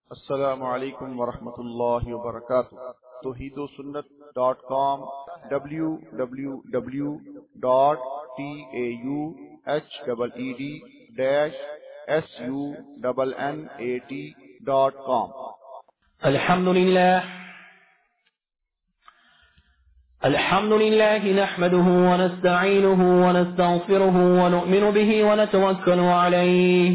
अस्सलामु अलैकुम वरहमतुल्लाहि वबरकातुह। tawheedusunnat.com www.tawed-sunnat.com الحمد لله نحمده ونستعينه ونستغفره ونؤمن به ونتوكل عليه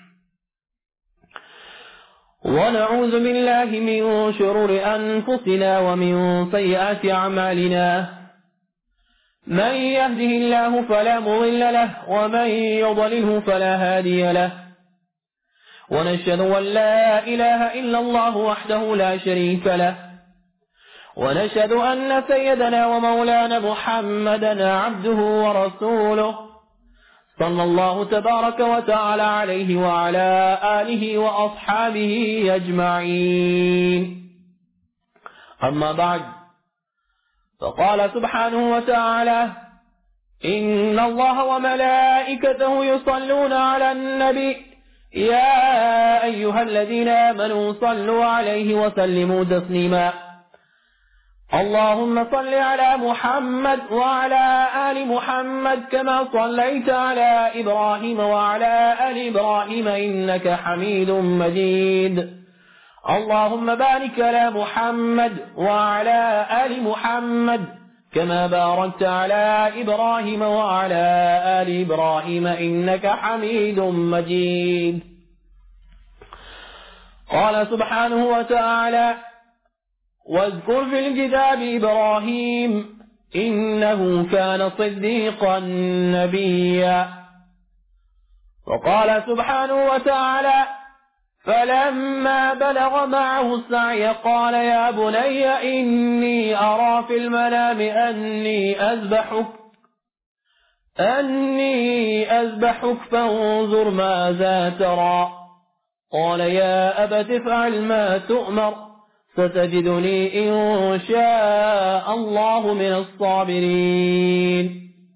ونعوذ بالله من شرور أنفسنا ومن سيئات أعمالنا من يهده الله فلا مضل له ومن يضلله فلا هادي له ونشهد أن لا إله إلا الله وحده لا شريك له ونشهد أن سيدنا ومولانا محمدا عبده ورسوله صلى الله تبارك وتعالى عليه وعلى آله وأصحابه أجمعين. أما بعد، فقال سبحانه وتعالى: إن الله وملائكته يصلون على النبي يا أيها الذين آمنوا صلوا عليه وسلموا تسليما. اللهم صل على محمد وعلى آل محمد كما صليت على إبراهيم وعلى آل إبراهيم إنك حميد مجيد. اللهم بارك على محمد وعلى آل محمد كما باركت على إبراهيم وعلى آل إبراهيم إنك حميد مجيد. قال سبحانه وتعالى: واذكر في الكتاب إبراهيم إنه كان صديقا نبيا. وقال سبحانه وتعالى: فلما بلغ معه السعي قال يا بني إني أرى في المنام أني أذبحك فانظر ماذا ترى. قال يا أبت افعل ما تؤمر ستجدني إن شاء الله من الصابرين.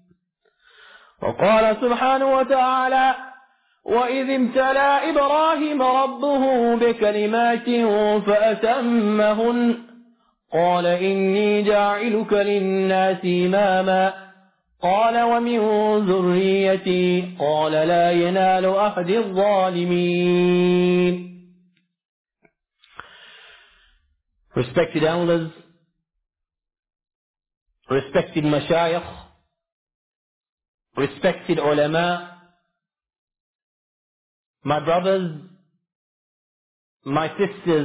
وقال سبحانه وتعالى: وإذ ابتلى إبراهيم ربه بكلمات فأتمهن قال إني جاعلك للناس إماما قال ومن ذريتي قال لا ينال أحد الظالمين. Respected elders, respected mashayikh, respected ulama, my brothers, my sisters,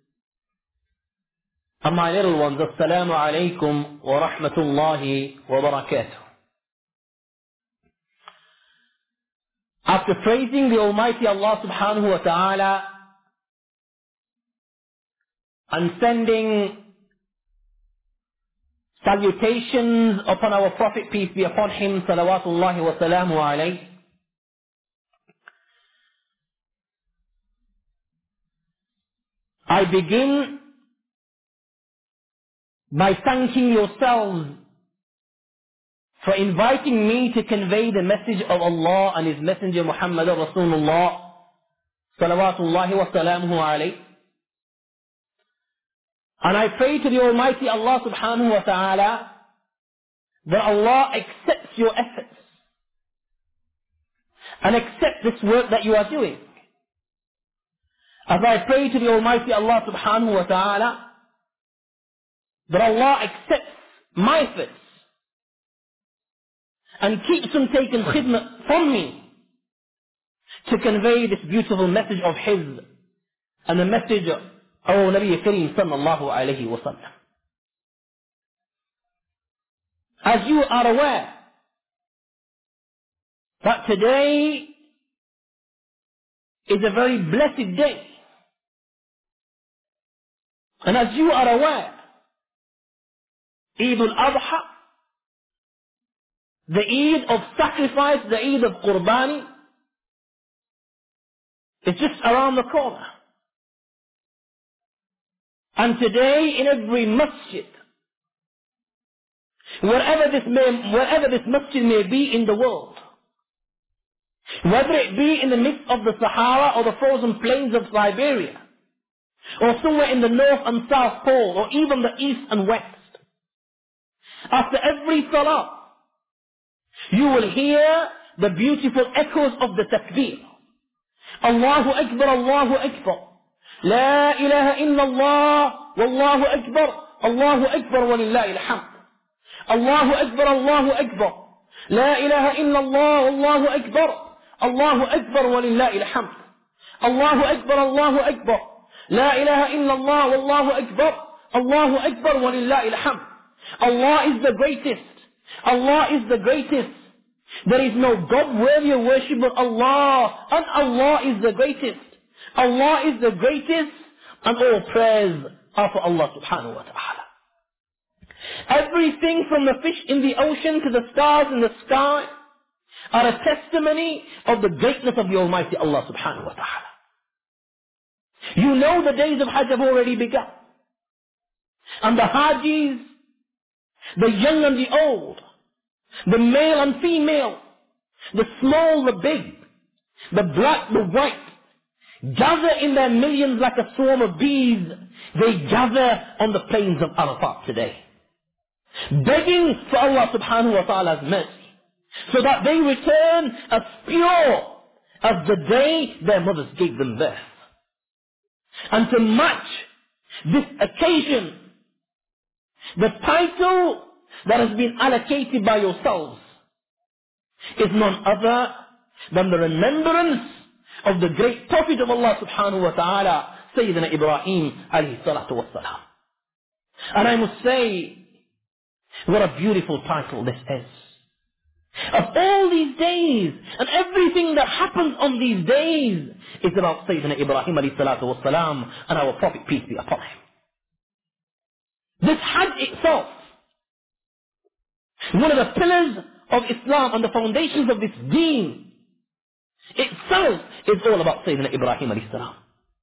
and my little ones, assalamu alaikum wa rahmatullahi wa barakatuh. After praising the Almighty Allah subhanahu wa ta'ala and sending salutations upon our Prophet, peace be upon him, salawatullahi wa salamu alayhi, I begin by thanking yourselves for inviting me to convey the message of Allah and His Messenger Muhammad Rasulullah salawatullahi wa salamuhu alayhi. And I pray to the Almighty Allah subhanahu wa ta'ala that Allah accepts your efforts and accept this work that you are doing. As I pray to the Almighty Allah subhanahu wa ta'ala that Allah accepts my efforts and keeps on taking khidmah from me to convey this beautiful message of His and the message of our Nabi Kareem sallallahu alayhi wa sallam. As you are aware that today is a very blessed day, and as you are aware, Eid al-Adha, the Eid of sacrifice, the Eid of Qurbani, is just around the corner. And today in every masjid, wherever this masjid may be in the world, whether it be in the midst of the Sahara or the frozen plains of Siberia, or somewhere in the North and South Pole, or even the East and West, after every salah, you will hear the beautiful echoes of the takbir. Allahu Akbar, Allahu Akbar. La ilaha illallah, Wallahu Akbar, Allahu Akbar wa lillahi alhamd. Allahu Akbar, Allahu Akbar. La ilaha illallah, Allahu Akbar, Allahu Akbar wa lillahi alhamd. Allahu Akbar, Allahu Akbar. La ilaha illallah, Wallahu Akbar, Allahu Akbar wa lillahi alhamd. Allah is the greatest. Allah is the greatest. There is no God worthy of worship but Allah, and Allah is the greatest. Allah is the greatest, and all praise are for Allah subhanahu wa ta'ala. Everything from the fish in the ocean to the stars in the sky are a testimony of the greatness of the Almighty Allah subhanahu wa ta'ala. You know the days of Hajj have already begun. And the Hajis, the young and the old, the male and female, the small, the big, the black, the white, gather in their millions like a swarm of bees. They gather on the plains of Arafat today, begging for Allah subhanahu wa ta'ala's mercy, so that they return as pure as the day their mothers gave them birth. And to match this occasion, the title that has been allocated by yourselves is none other than the remembrance of the great Prophet of Allah subhanahu wa ta'ala, Sayyidina Ibrahim alayhi salatu wassalam. And I must say, what a beautiful title this is. Of all these days, and everything that happens on these days is about Sayyidina Ibrahim alayhi salatu wassalam and our Prophet, peace be upon him. This Hajj itself, one of the pillars of Islam and the foundations of this deen, itself is all about Sayyidina Ibrahim alayhi salam.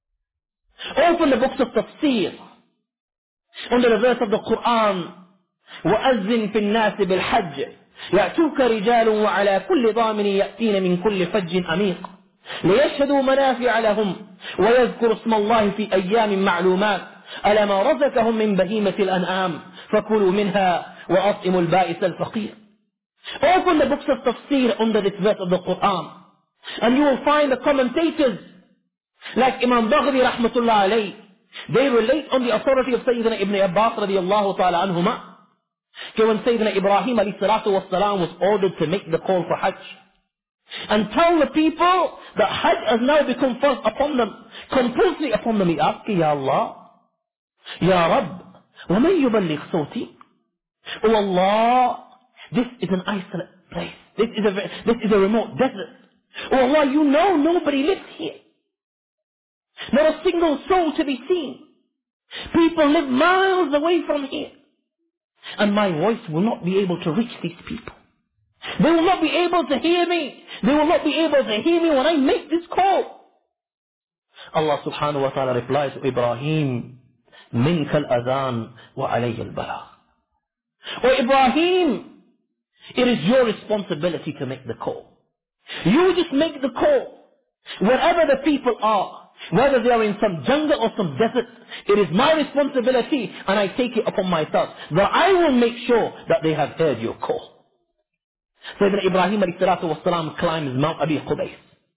Open the books of tafsir, under the verse of the Quran, وَأَذِّن فِي النَّاسِ بِالْحَجِّ يَأْتُوكَ رِجَالٌ وَعَلَى كُلِّ ضَامِنٍ يَأْتِينَ مِنْ كُلِّ فَجٍّ أَمِيقٍ لِيَشْهَدُوا مَنَافِعَ لَهُمْ وَيَذْكُرُوا اسْمَ اللَّهِ فِي أَيَّامٍ مَعْلُومَاتٍ أَلَا مَا رَزَقَهُم مِّن بَهِيمَةِ الْأَنْعَامِ فَكُلُوا مِنْهَا وَأَطْعِمُوا الْبَائِسَ الْفَقِيرَ. Open the books of tafsir under this verse of the Quran, and you will find the commentators like Imam Baghri rahmatullah alayh. They relate on the authority of Sayyidina Ibn Abbas radiyallahu ta'ala anhuma, when Sayyidina Ibrahim alayhi salatu wassalam was ordered to make the call for Hajj and tell the people that Hajj has now become first upon them, compulsory upon them. He asked, Ya Allah, Ya Rabb, وَمَنْ يُبَلِّغْ صَوْتِي? Oh Allah, this is an isolate place. This is a remote desert. Oh Allah, you know nobody lives here. Not a single soul to be seen. People live miles away from here. And my voice will not be able to reach these people. They will not be able to hear me. They will not be able to hear me when I make this call. Allah subhanahu wa ta'ala replies to Ibrahim, مِنْكَ الْأَذَانِ وَعَلَيَّ الْبَلَاغِ. Oh Ibrahim, it is your responsibility to make the call. You just make the call. Wherever the people are, whether they are in some jungle or some desert, it is my responsibility, and I take it upon myself that I will make sure that they have heard your call. Sayyidina Ibrahim alayhi salatu wassalam climbs Mount Abi Qubays.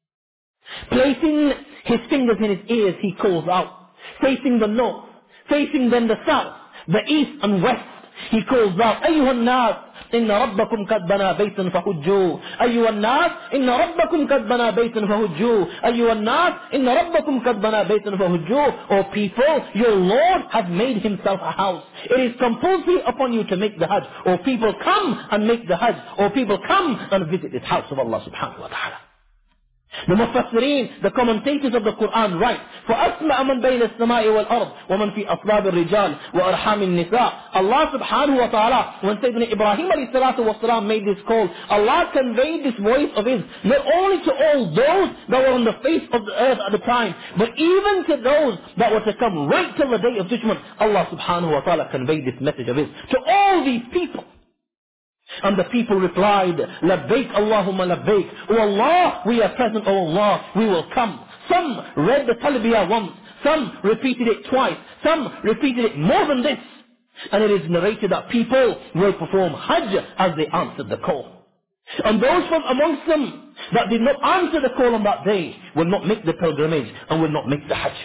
Placing his fingers in his ears, he calls out, facing the north, facing then the south, the east and west. He calls out, أيها الناس إن ربكم قد بنى بيتا فهجوا أيها الناس إن ربكم قد بنى بيتا فهجوا أيها الناس إن ربكم قد بنى بيتا فهجوا. O people, your Lord has made himself a house. It is compulsory upon you to make the Hajj. O people, come and make the Hajj. O people, come and visit this house of Allah subhanahu wa ta'ala. The Mufassirin, the commentators of the Quran write, فَأَسْمَعَ مَنْ بَيْنَ السَّمَاءِ وَالْأَرْضِ وَمَنْ فِي أَصْلَابِ الرِّجَالِ وَأَرْحَامِ النِّسَاءِ. Allah subhanahu wa ta'ala, when Sayyidina Ibrahim alayhi salatu wasalam made this call, Allah conveyed this voice of his not only to all those that were on the face of the earth at the time, but even to those that were to come right till the day of judgment. Allah subhanahu wa ta'ala conveyed this message of his to all these people. And the people replied, Labbaik Allahumma labbaik. Oh Allah, we are present, oh Allah, we will come. Some read the talbiyah once, Some repeated it twice. Some repeated it more than this. And it is narrated that people will perform Hajj as they answered the call. And those from amongst them that did not answer the call on that day will not make the pilgrimage and will not make the Hajj.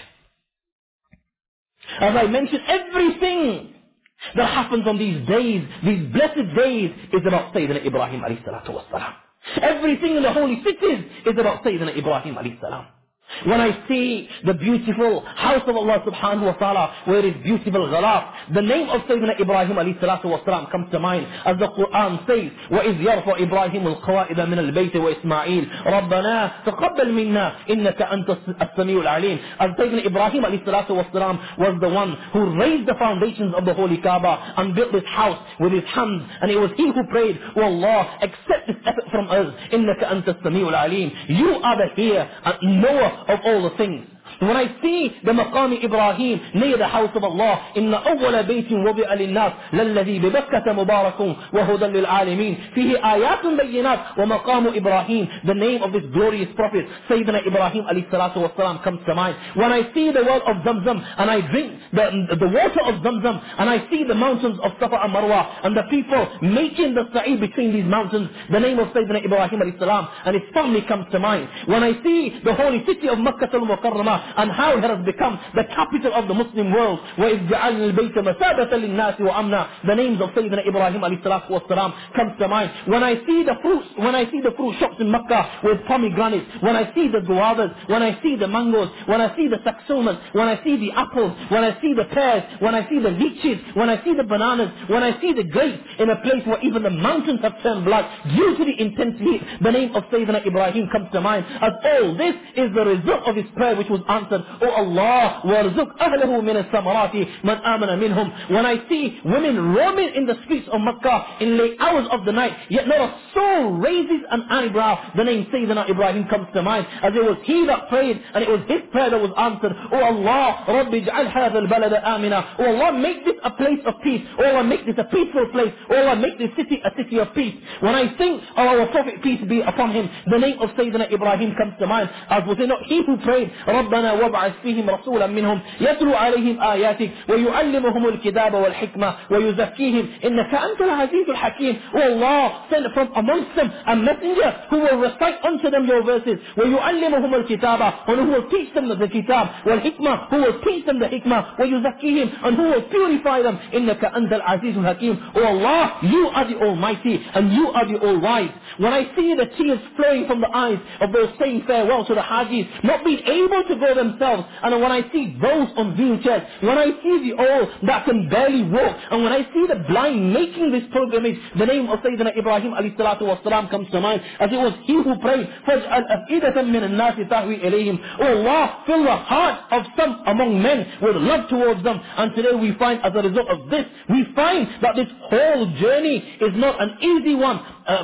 As I mentioned, everything that happens on these days, these blessed days, is about Sayyidina Ibrahim alayhi salatu wassalam. Everything in the holy cities is about Sayyidina Ibrahim alayhi salam. When I see the beautiful house of Allah subhanahu wa ta'ala, where is beautiful ghalaf, the name of Sayyidina Ibrahim alayhi salatu wasalam comes to mind, as the Quran says, وَإِذْ يَرْفَعُ إِبْرَاهِيمُ الْقَوَائِدَ مِنَ الْبَيْتِ وَإِسْمَاعِيلُ رَبَّنَا تَقَبَّلْ مِنَّا إِنَّكَ أَنْتَ السَّمِيعُ الْعَلِيمُ. As Sayyidina Ibrahim alayhi salatu wasalam was the one who raised the foundations of the holy Kaaba and built this house with his hands, and it was he who prayed, "O Allah, accept this effort from us, إِنَّكَ أَنْتَ السَّمِيعُ الْعَلِيمُ." You are the hearer and knower of all the things. When I see the Maqam Ibrahim near the house of Allah, إِنَّ أَوَّلَ بَيْتٍ وُضِعَ لِلنَّاسِ لَلَّذِي بِبَكَّةَ مُبَارَكٌ وَهُدًى لِلْعَالَمِينَ فِيهِ آيَاتٌ بَيِّنَاتٌ وَمَقَامُ Ibrahim. The name of this glorious prophet, Sayyidina Ibrahim alayhi salatu wasalam, comes to mind. When I see the well of Zamzam and I drink the water of Zamzam, and I see the mountains of Safa and Marwa and the people making the sa'i between these mountains, the name of Sayyidina Ibrahim alayhi salam and his family comes to mind. When I see the holy city of Makkah al-Mukarramah and how it has become the capital of the Muslim world, وَإِذْ جَعَلْنَا الْبَيْتَ مَثَابَةً لِلنَّاسِ وَأَمْنًا, the names of Sayyidina Ibrahim alayhi salatu wasalam comes to mind. When I see the fruit shops in Makkah with pomegranates, when I see the guavas, when I see the mangoes, when I see the saxomas, when I see the apples, when I see the pears, when I see the lychees, when I see the bananas, when I see the grapes in a place where even the mountains have turned black due to the intense heat, the name of Sayyidina Ibrahim comes to mind. As all this is the result of his prayer which was answered, "O Allah, وَارْزُقْ أَهْلَهُ مِنَ الثَّمَرَاتِ مَنْ آمَنَ مِنْهُمْ." When I see women roaming in the streets of Makkah in late hours of the night, yet not a soul raises an eyebrow, the name Sayyidina Ibrahim comes to mind, as it was he that prayed and it was his prayer that was answered. "O Allah, رَبِّ اجْعَلْ هَذَا الْبَلَدَ آمِنًا." O Allah, make this a place of peace. O Allah, make this a peaceful place. O Allah, make this city a city of peace. When I think of our Prophet, peace be upon him, the name of Sayyidina Ibrahim comes to mind, as was it not he who prayed, رَبَّنَا وَابْعَثْ فِيهِمْ رَسُولًا مِّنْهُمْ يَتْلُو عَلَيْهِمْ آيَاتِكَ وَيُعَلِّمُهُمُ الْكِتَابَ وَالْحِكْمَةَ وَيُزَكِّيهِمْ إِنَّكَ أَنْتَ الْعَزِيزُ الْحَكِيمُ. O Allah, send from amongst them a messenger who will recite unto them your verses, وَيُعَلِّمُهُمُ الْكِتَابَ, and who will teach them the kitab, وَالْحِكْمَةَ, who will teach them the hikmah, وَيُزَكِّيهِمْ, and who will purify them, إِنَّكَ أَنْتَ الْعَزِيزُ الْحَكِيمُ. O Allah, you are the Almighty and you are the All-Wise. When I see the tears flowing from the eyes of those saying farewell to the Hajis, not being able to go themselves, and when I see those on wheelchairs, when I see the old that can barely walk, and when I see the blind making this pilgrimage, the name of Sayyidina Ibrahim alayhi salatu wasalam comes to mind, as it was he who prayed, فَاجْعَلْ أَفْئِدَةً مِّنَ النَّاسِ تَهْوِي إِلَيْهِمْ. O Allah, fill the heart of some among men with love towards them. And today we find, as a result of this, we find that this whole journey is not an easy one.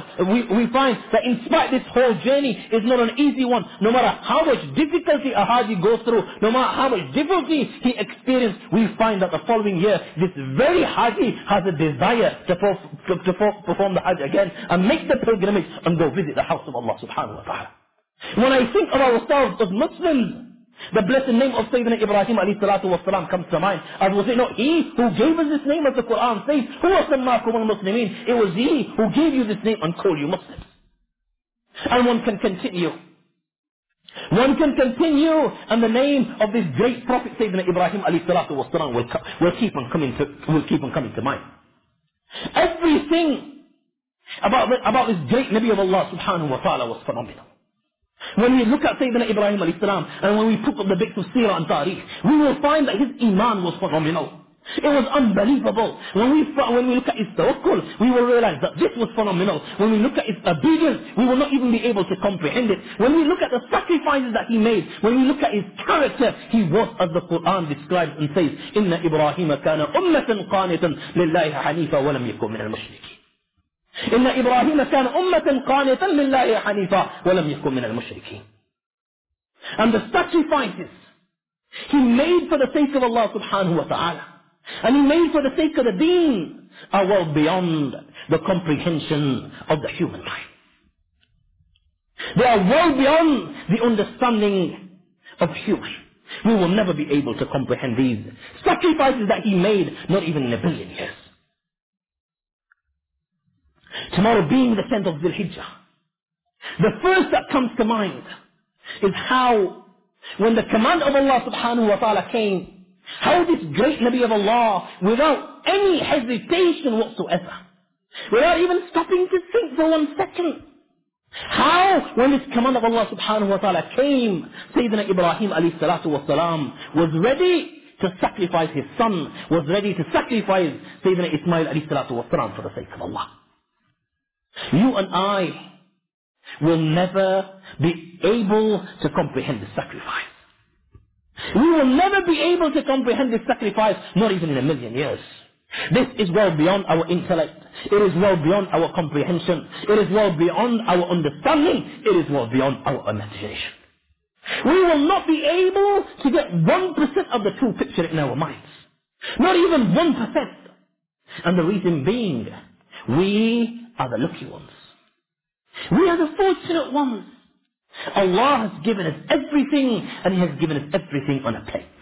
We find that in spite this whole journey is not an easy one. No matter how much difficulty a Haji goes through, no matter how much difficulty he experienced, we find that the following year, this very Haji has a desire to perform the Hajj again and make the pilgrimage and go visit the house of Allah subhanahu wa ta'ala. When I think of ourselves as Muslims, the blessed name of Sayyidina Ibrahim alayhi salatu wasalam comes to mind. As was it not he who gave us this name, as the Quran says, هُوَ سَمَّاكُمُ الْمُسْلِمِينَ. It was he who gave you this name and called you Muslims. And one can continue. One can continue, and the name of this great prophet Sayyidina Ibrahim alayhi salatu wasalam will keep on coming to mind. Everything about this great Nabi of Allah subhanahu wa ta'ala was phenomenal. When we look at Sayyidina Ibrahim alayhi salam, and when we pick up the books of Seerah and Tariq, we will find that his iman was phenomenal. It was unbelievable. When we look at his tawakkul, we will realize that this was phenomenal. When we look at his obedience, we will not even be able to comprehend it. When we look at the sacrifices that he made, when we look at his character, he was, as the Quran describes and says, إِنَّ إِبْرَاهِيمَ كَانَ أُمَّةً قَانِتًا لِلَّهِ حَنِيفًا وَلَمْ يَكُنْ مِنَ الْمُشْرِكِينَ. إن إبراهيم كان أمة قانتا لله حنيفا ولم يكن من المشركين. And the sacrifices he made for the sake of Allah subhanahu wa ta'ala, and he made for the sake of the deen, are well beyond the comprehension of the human mind. They are well beyond the understanding of human. We will never be able to comprehend these sacrifices that he made, not even in a billion years. Tomorrow being the 10th of Dhul Hijjah, the first that comes to mind is how, when the command of Allah subhanahu wa ta'ala came, how this great Nabi of Allah, without any hesitation whatsoever, without even stopping to think for 1 second, how, when this command of Allah subhanahu wa ta'ala came, Sayyidina Ibrahim alayhi salatu wa salam was ready to sacrifice his son, was ready to sacrifice Sayyidina Ismail alayhi salatu wa salam for the sake of Allah. You and I will never be able to comprehend this sacrifice. We will never be able to comprehend this sacrifice, not even in a million years. This is well beyond our intellect. It is well beyond our comprehension. It is well beyond our understanding. It is well beyond our imagination. We will not be able to get 1% of the true picture in our minds. Not even 1%. And the reason being, we are the lucky ones. We are the fortunate ones. Allah has given us everything, and He has given us everything on a plate.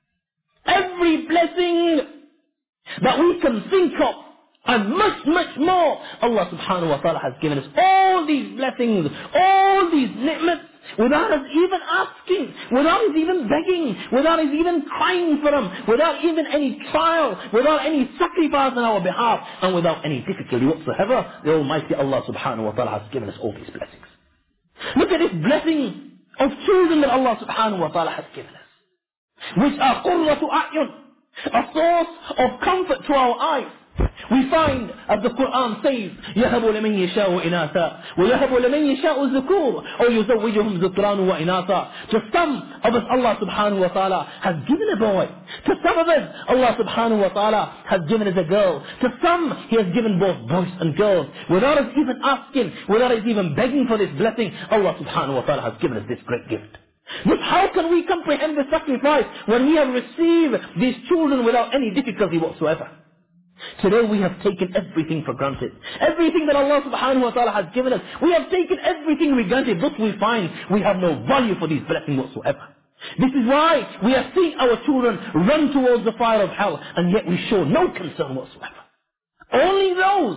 Every blessing that we can think of, and much, much more, Allah subhanahu wa ta'ala has given us all these blessings, all these ni'mats, without us even asking, without us even begging, without us even crying for them, without even any trial, without any sacrifice on our behalf, and without any difficulty whatsoever. The Almighty Allah subhanahu wa ta'ala has given us all these blessings. Look at this blessing of children that Allah subhanahu wa ta'ala has given us, which are qurratu a'yun, a source of comfort to our eyes. We find, as the Quran says, يَهَبُ لَمَنْ يَشَاءُ إِنَاثًا وَيَهَبُ لَمَنْ يَشَاءُ الذُّكُورَ أَوْ يُزَوِّجُهُمْ ذُكْرَانًا وَإِنَاثًا. To some of us, Allah subhanahu wa ta'ala has given a boy. To some of us, Allah subhanahu wa ta'ala has given us a girl. To some, He has given both boys and girls. Without us even asking, without us even begging for this blessing, Allah subhanahu wa ta'ala has given us this great gift. But how can we comprehend the sacrifice when we have received these children without any difficulty whatsoever? Today we have taken everything for granted. Everything that Allah subhanahu wa ta'ala has given us, we have taken everything for granted. Thus we find we have no value for these blessings whatsoever. This is why we have seen our children run towards the fire of hell, and yet we show no concern whatsoever. Only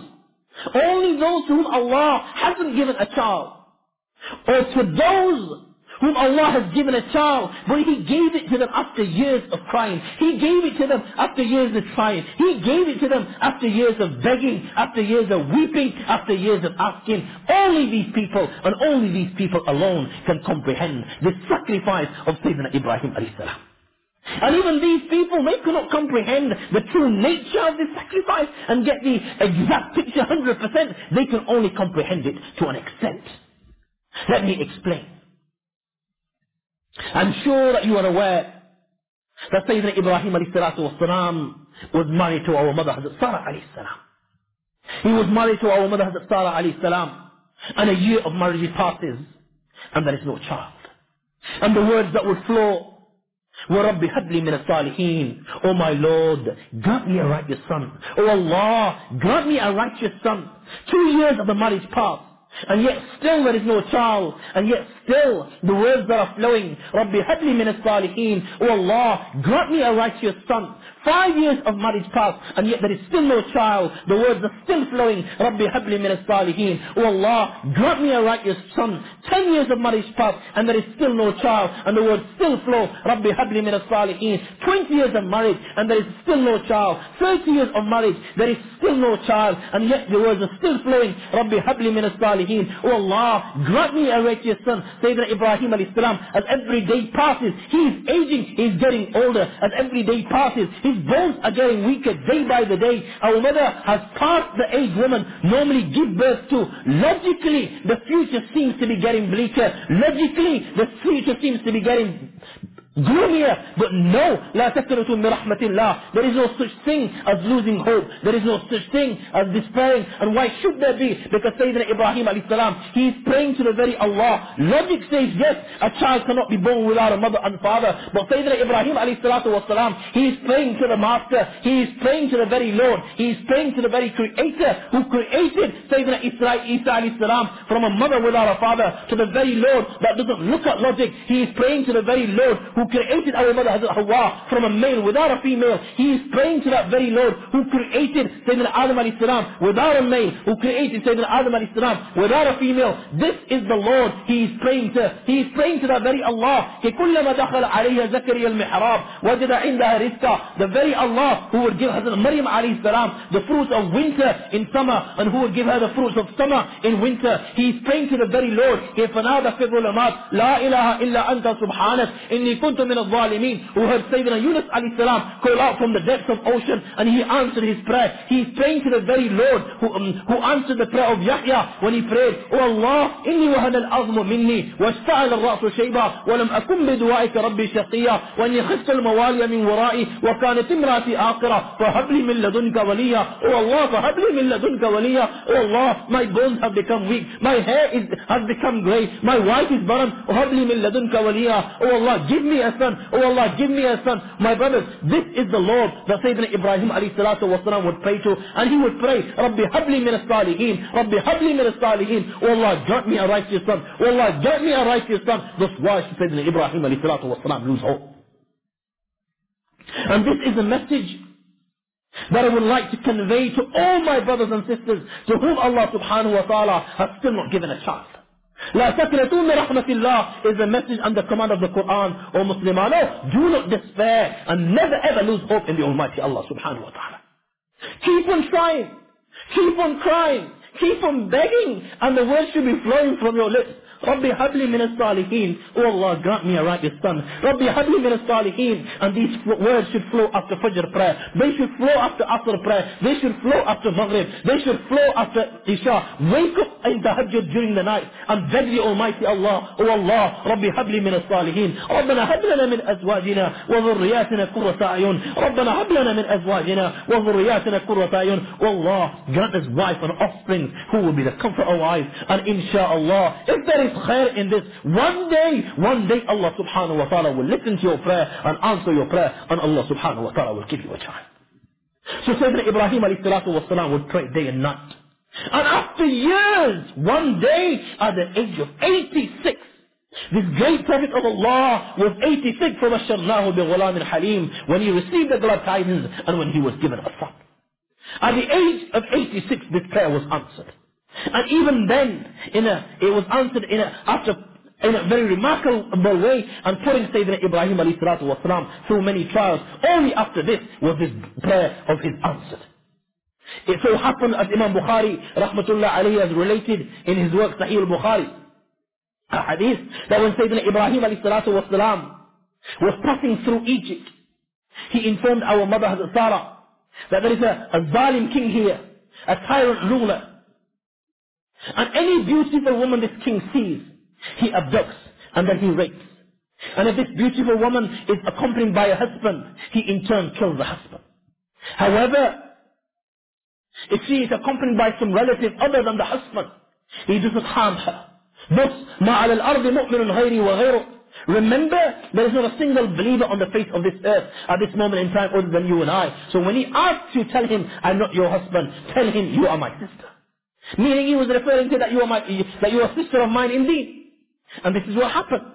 those to whom Allah hasn't given a child, or to those whom Allah has given a child, but He gave it to them after years of crying. He gave it to them after years of trying. He gave it to them after years of begging, after years of weeping, after years of asking. Only these people, and only these people alone, can comprehend the sacrifice of Sayyidina Ibrahim alayhi salam. And even these people, they cannot comprehend the true nature of this sacrifice and get the exact picture 100%. They can only comprehend it to an extent. Let me explain. I'm sure that you are aware that Sayyidina Ibrahim alayhi salatu wasalam was married to our mother Hazrat Sarah alayhi salam. He was married to our mother Hazrat Sarah alayhi salam, and a year of marriage passes and there is no child. And the words that would flow were, Rabbi habli min as-salihin. Oh my Lord, grant me a righteous son. Oh Allah, grant me a righteous son. 2 years of the marriage passed, and yet still there is no child, and yet still the words that are flowing, Rabbi habli min as-salihin. Oh Allah, grant me a righteous son. 5 years of marriage passed, and yet there is still no child. The words are still flowing, Rabbi habli min as-salihin. Oh Allah, grant me a righteous son. 10 years of marriage passed, and there is still no child, and the words still flow, Rabbi habli min as-salihin. 20 years of marriage, and there is still no child. 30 years of marriage, there is still no child, and yet the words are still flowing, Rabbi habli min as-salihin. Oh Allah, grant me a righteous son. Sayyidina Ibrahim alayhi salam, as every day passes, he is aging, he is getting older. As every day passes, his bones are getting weaker day by the day. Our mother has passed the age woman normally give birth to. Logically, the future seems to be getting bleaker. Logically, the future seems to be getting gloomier. But no, لا تقنطوا من رحمة الله. There is no such thing as losing hope. There is no such thing as despairing. And why should there be? Because Sayyidina Ibrahim alayhi salam, he is praying to the very Allah. Logic says yes, a child cannot be born without a mother and father. But Sayyidina Ibrahim alayhi salatu wasalam, he is praying to the Master. He is praying to the very Lord. He is praying to the very Creator who created Sayyidina Isa alayhi salam from a mother without a father, to the very Lord that doesn't look at logic. He is praying to the very Lord who who created our mother Hazrat Hawa from a male without a female. He is praying to that very Lord who created Sayyidina Adam alayhi salam without a male, who created Sayyidina Adam alayhi salam without a female. This is the Lord he is praying to. He is praying to that very Allah. كُلَّمَا دَخَلَ عَلَيْهَا زَكَرِيَّا الْمِحْرَابِ وَجَدَ عِنْدَهَا رِزْقًا. The very Allah who would give Hazrat Maryam alayhi salam the fruits of winter in summer, and who would give her the fruits of summer in winter. He is praying to the very Lord. فَنَادَ فِي الظُّلُمَاتِ لَا إِلَهَ إِلَّا أَنْتَ سُبْحَانَكَ إِنِّي كُنْتُ مِنَ الظَّالِمِينَ. Who heard Sayyidina Yunus alayhi salam call out from the depths of ocean, and he answered his prayer. He is praying to the very Lord who answered the prayer of Yahya when he prayed, "O Allah, إِنِّي وَهَنَ الْعَظْمُ مِنِّي وَاشْتَعَلَ الرَّأْسُ شَيْبًا وَلَمْ أَكُنْ بِدُعَائِكَ رَبِّي شَقِيًّا وَإِنِّي خِفْتُ الْمَوَالِيَ مِنْ وَرَائِي وَكَانَتِ امْرَأَتِي عَاقِرًا فَهَبْ لِي مِنْ لَدُنْكَ وَلِيًّا." O Allah, فَهَبْ لِي مِنْ لَدُنْكَ وَلِيًّا. O Allah, my bones have become weak, my hair has become grey, my wife is barren. O هَبْ لِي مِنْ لَدُنْكَ وَلِيًّا. O Allah, give me a son. O Allah, give me a son. My brothers, this is the Lord that Sayyidina Ibrahim alayhi salatu wasalam would pray to, and he would pray, "Rabbi habli min as-salihin, Rabbi habli min as-salihin." O Allah, grant me a righteous son. O Allah, grant me a righteous son. Thus why should Sayyidina Ibrahim alayhi salatu wasalam lose hope? And this is a message that I would like to convey to all my brothers and sisters to whom Allah subhanahu wa ta'ala has still not given a chance. لا تقنطوا من رحمة الله is a message and the command of the Quran. O Muslimano, do not despair and never ever lose hope in the Almighty Allah subhanahu wa ta'ala. Keep on trying, keep on crying, keep on begging, and the words should be flowing from your lips. Rabbi habli min as-salihin. Oh Allah, grant me a righteous son. Rabbi habli min as-salihin. And these words should flow after Fajr prayer. They should flow after Asr prayer. They should flow after Maghrib. They should flow after Isha. Wake up in tahajjud during the night and beg the Almighty Allah. Oh Allah, Rabbi habli min as-salihin. ربنا هب لنا من أزواجنا وذرياتنا قرة أعين. ربنا هب لنا من أزواجنا وذرياتنا قرة أعين. Oh Allah, grant us wife and offspring who will be the comfort of our eyes. And inshaAllah, if there is khair in this, one day Allah subhanahu wa ta'ala will listen to your prayer and answer your prayer, and Allah subhanahu wa ta'ala will give you a child. So Sayyidina Ibrahim alayhi salatu wa salam would pray day and night. And after years, one day at the age of 86, this great Prophet of Allah was 86, فَبَشَّرْنَاهُ بِغُلَامٍ حَلِيمٍ, when he received the glad tidings and when he was given a son. At the age of 86, this prayer was answered. And even then, it was answered in a very remarkable way, and putting Sayyidina Ibrahim alayhi salatu wasalam through many trials. Only after this was this prayer of his answered. It so happened, as Imam Bukhari rahmatullah alayhi has related in his work Sahih al-Bukhari, a hadith, that when Sayyidina Ibrahim alayhi salatu wasalam was passing through Egypt, he informed our mother Hazrat Sarah that there is a zalim king here, a tyrant ruler. And any beautiful woman this king sees, he abducts and then he rapes. And if this beautiful woman is accompanied by a husband, he in turn kills the husband. However, if she is accompanied by some relative other than the husband, he does not harm her. Thus, مَا عَلَى الْأَرْضِ مُؤْمِنٌ غَيْرِي وَغَيْرُ. Remember, there is not a single believer on the face of this earth at this moment in time other than you and I. So when he asks you, tell him, "I'm not your husband." Tell him, "You are my sister." Meaning he was referring to that you are a sister of mine indeed. And this is what happened.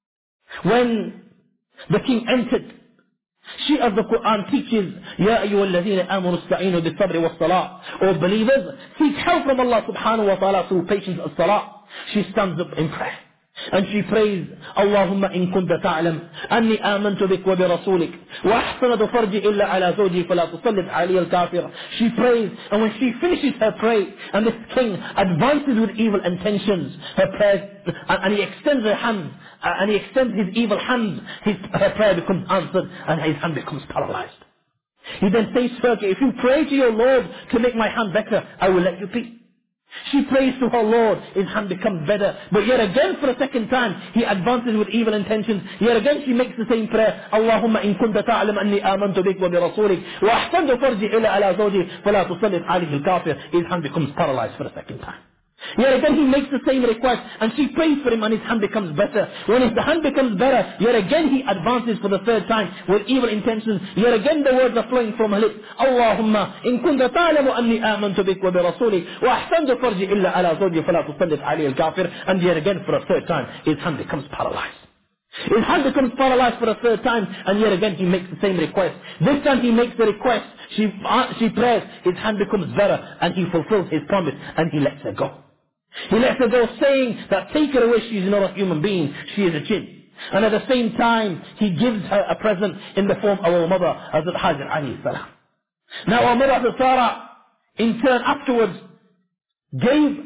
When the king entered, she, as the Quran teaches, "Ya ayyuhalladhina amanu ista'inu bis-sabri was-salah." O believers, seek help from Allah subhanahu wa ta'ala through patience and salah. She stands up in prayer. And she prays, "Allahumma in kunta ta'lam anni amantu bik wa bi rasulik wa ahsanatu farji illa ala zawji fala tusallit alayya al-kafir." She prays, and when she finishes her prayer, and this king advances with evil intentions, her prayer, and he extends her hand, and he extends his evil hand, her prayer becomes answered, and his hand becomes paralyzed. He then says to her, "If you pray to your Lord to make my hand better, I will let you be." She prays to her Lord, his hand becomes better. But yet again, for a second time, he advances with evil intentions. Yet again, she makes the same prayer, "Allahumma in kunta ta'lam anni amantu bik wa bi rasulik wa ahsantu farji ila ala zawji fala tusallit alayhi al-kafir." His hand becomes paralyzed for a second time. Yet again he makes the same request, and she prays for him, and his hand becomes better. When his hand becomes better, yet again he advances for the third time with evil intentions. Yet again the words are flowing from her lips, "Allahumma in kunta ta'lamu anni amantu bik wa bi rasulik wa ahsantu farji illa ala zawji fala tusallit alayhi al-kafir." And yet again for a third time his hand becomes paralyzed. His hand becomes paralyzed for a third time, and yet again he makes the same request. This time he makes the request, she prays, his hand becomes better, and he fulfills his promise, and he lets her go. He lets her go, saying that take her away, she is not a human being, she is a jinn. And at the same time, he gives her a present in the form of our mother, Hazrat Hajar alayhi salam. Now our mother, Hazrat Sarah, in turn afterwards, gave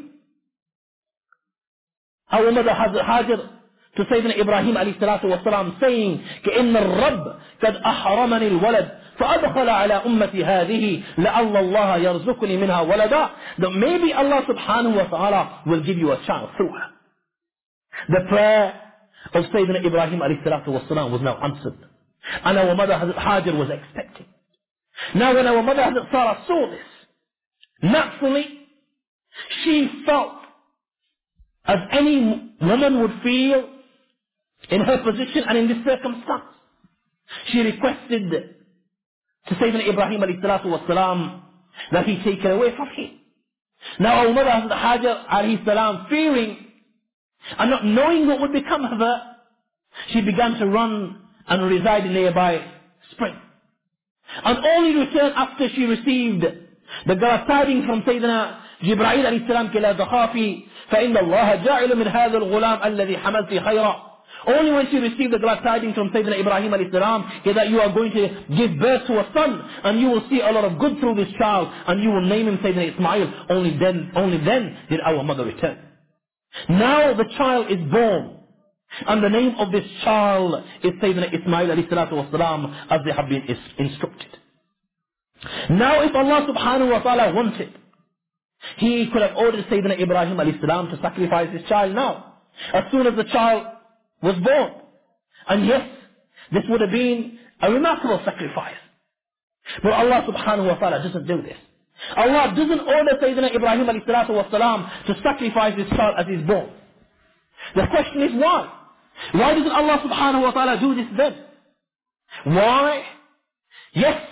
our mother Hazrat Hajar to Sayyidina Ibrahim alayhi salatu wasalam, saying, كَإِنَّ الرَّبَّ قَدْ أَحْرَمَنِ الْوَلَدِ فَأَدْخَلَ عَلَى أُمَّتِ هَذِهِ لَعَلَّ اللَّهَ يَرْزُقُنِي مِنْهَا وَلَدًا. That maybe Allah subhanahu wa ta'ala will give you a child through her. The prayer of Sayyidina Ibrahim alayhi salatu wasalam was now answered. And our mother Hazrat Hajar was expecting. Now when our mother Hazrat Sarah saw this, naturally, she felt as any woman would feel in her position and in this circumstance. She requested to Sayyidina Ibrahim alayhi salatu wasalam that he take her away from him. Now our mother Hazrat Hajar alayhi salam, fearing and not knowing what would become of her, she began to run and reside in nearby spring. And only returned after she received the glad tidings from Sayyidina Jibreel alayhi salam, لا تخافي فإن الله جاعل من هذا الغلام الذي حملت خيرا. Only when she received the glad tidings from Sayyidina Ibrahim alayhi salam, that you are going to give birth to a son, and you will see a lot of good through this child, and you will name him Sayyidina Ismail. Only then did our mother return. Now the child is born, and the name of this child is Sayyidina Ismail alayhi salatu wasalam, as they have been instructed. Now if Allah subhanahu wa ta'ala wanted, He could have ordered Sayyidina Ibrahim alayhi salam to sacrifice his child now, as soon as the child was born. And yes, this would have been a remarkable sacrifice. But Allah subhanahu wa ta'ala doesn't do this. Allah doesn't order Sayyidina Ibrahim alayhi salatu wasalam to sacrifice his child as he's born. The question is why? Why doesn't Allah subhanahu wa ta'ala do this then? Why? Yes,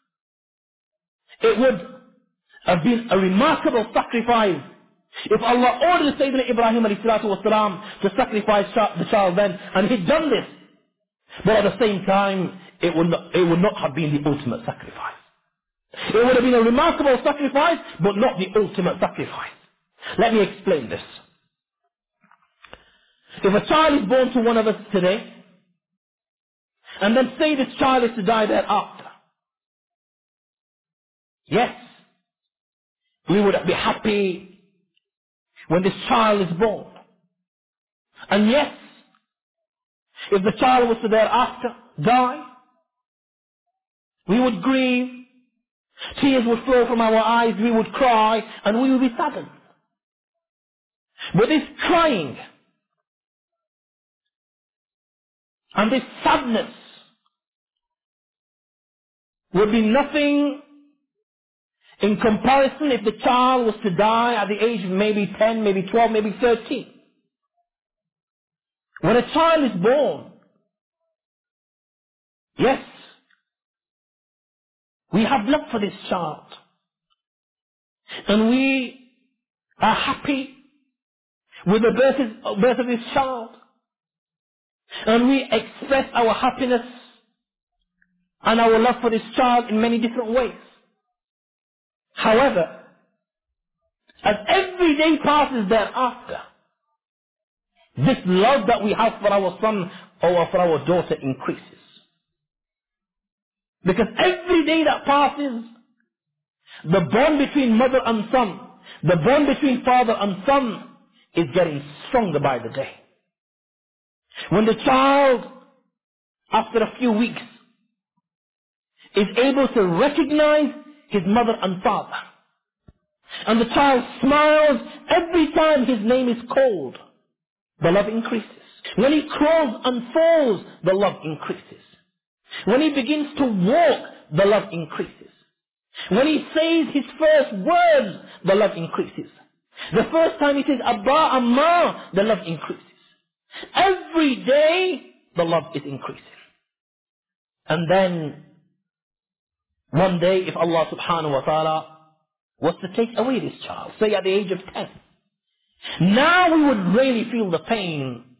it would have been a remarkable sacrifice if Allah ordered Sayyidina Ibrahim alayhi salatu wasalam to sacrifice the child then, and he'd done this. But at the same time, it would not have been the ultimate sacrifice. It would have been a remarkable sacrifice, but not the ultimate sacrifice. Let me explain this. If a child is born to one of us today, and then say this child is to die thereafter, yes, we would be happy when this child is born. And yes, if the child was to thereafter die, we would grieve, tears would flow from our eyes, we would cry, and we would be saddened. But this crying and this sadness would be nothing in comparison if the child was to die at the age of maybe 10, maybe 12, maybe 13. When a child is born, yes, we have love for this child. And we are happy with the birth of this child. And we express our happiness and our love for this child in many different ways. However, as every day passes thereafter, this love that we have for our son or for our daughter increases. Because every day that passes, the bond between mother and son, the bond between father and son is getting stronger by the day. When the child, after a few weeks, is able to recognize his mother and father, and the child smiles every time his name is called, the love increases. When he crawls and falls, the love increases. When he begins to walk, the love increases. When he says his first words, the love increases. The first time he says Abba, Amma, the love increases. Every day, the love is increasing. And then, one day, if Allah subhanahu wa ta'ala was to take away this child, say at the age of 10, now we would really feel the pain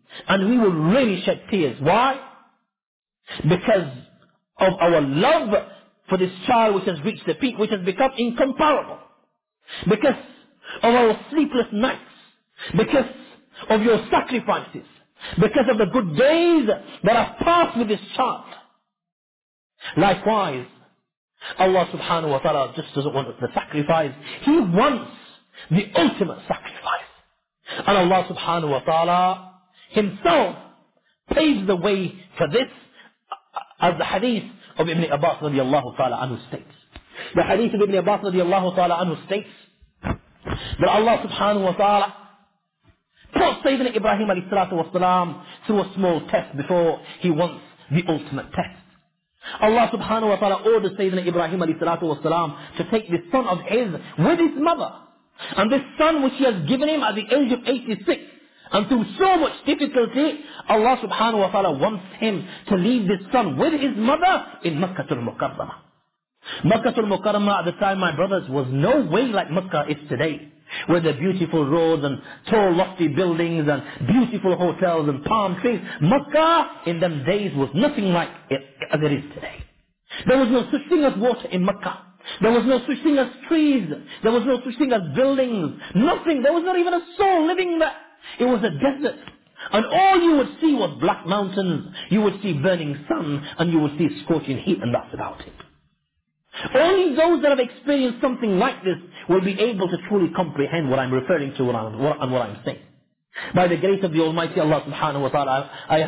And we will really shed tears. Why? Because of our love for this child which has reached the peak, which has become incomparable. Because of our sleepless nights. Because of your sacrifices. Because of the good days that have passed with this child. Likewise, Allah subhanahu wa ta'ala just doesn't want the sacrifice. He wants the ultimate sacrifice. And Allah subhanahu wa ta'ala himself paves the way for this, as the hadith of Ibn Abbas radiallahu ta'ala anhu states. The hadith of Ibn Abbas radiallahu ta'ala anhu states that Allah subhanahu wa ta'ala put Sayyidina Ibrahim alayhi salatu wa salam through a small test before he wants the ultimate test. Allah subhanahu wa ta'ala ordered Sayyidina Ibrahim alayhi salatu wa salam to take this son of his with his mother. And this son which he has given him at the age of 86, and through so much difficulty, Allah subhanahu wa ta'ala wants him to leave this son with his mother in Makkah al-Mukarramah. Makkah al-Mukarramah at the time, my brothers, was no way like Makkah is today, with the beautiful roads and tall lofty buildings and beautiful hotels and palm trees. Makkah in them days was nothing like it as it is today. There was no such thing as water in Makkah. There was no such thing as trees. There was no such thing as buildings. Nothing. There was not even a soul living there. It was a desert. And all you would see was black mountains. You would see burning sun. And you would see scorching heat, and that's about it. Only those that have experienced something like this will be able to truly comprehend what I'm referring to and what I'm saying. By the grace of the Almighty Allah subhanahu wa ta'ala, I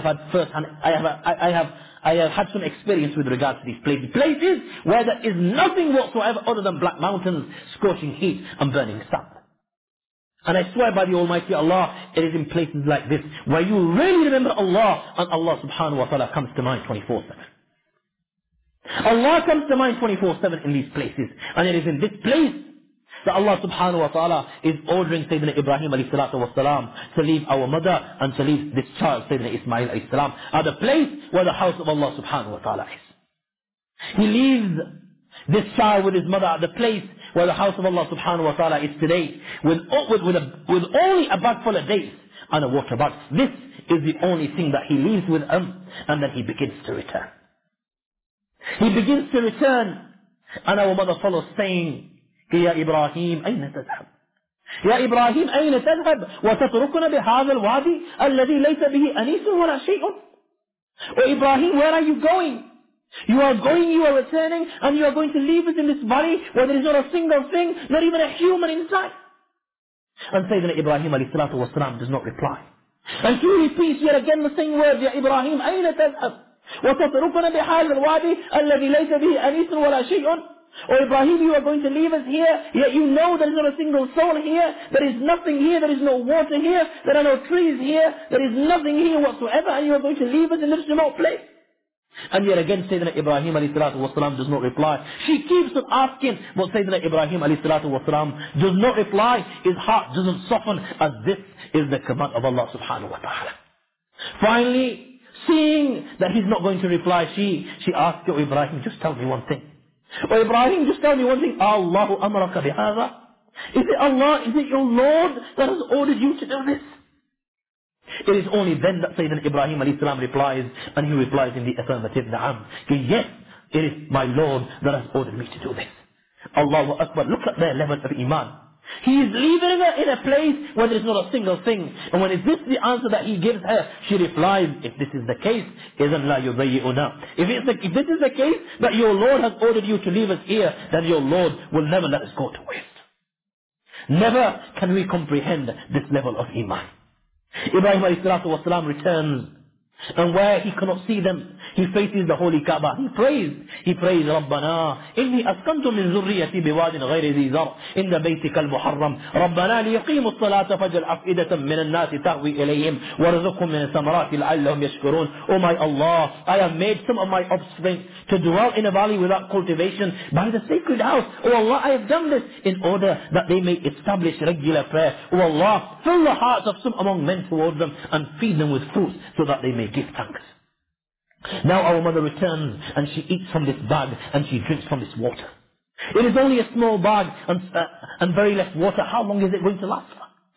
have had some experience with regards to these places. Places where there is nothing whatsoever other than black mountains, scorching heat and burning sun. And I swear by the Almighty Allah, it is in places like this where you really remember Allah, and Allah subhanahu wa ta'ala comes to mind 24/7. Allah comes to mind 24/7 in these places. And it is in this place that Allah subhanahu wa ta'ala is ordering Sayyidina Ibrahim alayhi salatu wa salam to leave our mother and to leave this child, Sayyidina Ismail alayhi salam, at the place where the house of Allah subhanahu wa ta'ala is. He leaves this child with his mother at the place where the house of Allah subhanahu wa ta'ala is today, with only a bag full of dates and a water bag. This is the only thing that he leaves with him, and then he begins to return. He begins to return, and our mother follows saying, يا إبراهيم أين تذهب؟ يا إبراهيم أين تذهب وتتركنا بهذا الوادي الذي ليس به أنيس ولا شيء؟ Oh Ibrahim, where are you going? You are going, you are returning, and you are going to leave us in this valley where there is not a single thing, not even a human inside. And Sayyidina Ibrahim alayhi salatu wa salam does not reply. And he repeats yet again the same word, يا إبراهيم أين تذهب وتتركنا بهذا الوادي الذي ليس به أنيس ولا شيء؟ Oh Ibrahim, you are going to leave us here, yet you know there is not a single soul here, there is nothing here, there is no water here, there are no trees here, there is nothing here whatsoever, and you are going to leave us in this remote place. And yet again Sayyidina Ibrahim alayhi salatu wa salam does not reply. She keeps on asking, but Sayyidina Ibrahim alayhi salatu wa salam does not reply. His heart doesn't soften, as this is the command of Allah subhanahu wa ta'ala. Finally, seeing that he's not going to reply, she asks, oh Ibrahim, just tell me one thing. Oh Ibrahim, just tell me one thing. Allahu amaraka bihadha? Is it Allah, is it your Lord that has ordered you to do this? It is only then that Sayyidina Ibrahim alayhi salam replies, and he replies in the affirmative, Na'am. Yes, it is my Lord that has ordered me to do this. Allahu Akbar. Look at their level of Iman. He is leaving her in a place where there is not a single thing. And when is this the answer that he gives her? She replies, if this is the case, إِذَنْ لَا يُضَيِّئُنَا. If this is the case, that your Lord has ordered you to leave us here, then your Lord will never let us go to waste. Never can we comprehend this level of Iman. Ibrahim alayhi salatu wa salam returns, and where he cannot see them, he faces the holy Kaaba. He prays, رَبَّنَا إِنِّي أَسْكَنْتُ مِنْ ذُرِّيَّتِي بِوَادٍ غَيْرِ ذِي زَرْعٍ إِنَّ بَيْتِكَ الْمُحَرَّمِ رَبَّنَا لِيَقِيمُوا الصَّلَاةَ فَاجْعَلْ أَفْئِدَةً مِنَ النَّاسِ تَهْوِي إِلَيْهِمْ وَارْزُقْهُم مِنَ الثَّمَرَاتِ لَعَلَّهُمْ يَشْكُرُونَ. Oh my Allah, I have made some of my offspring to dwell in a valley without cultivation by the sacred house. Oh Allah, I have done this in order that they may establish regular prayer. Oh Allah, fill the hearts of some among men towards them and feed them with fruits so that they may give thanks. Now our mother returns, and she eats from this bag, and she drinks from this water. It is only a small bag and very less water. How long is it going to last for?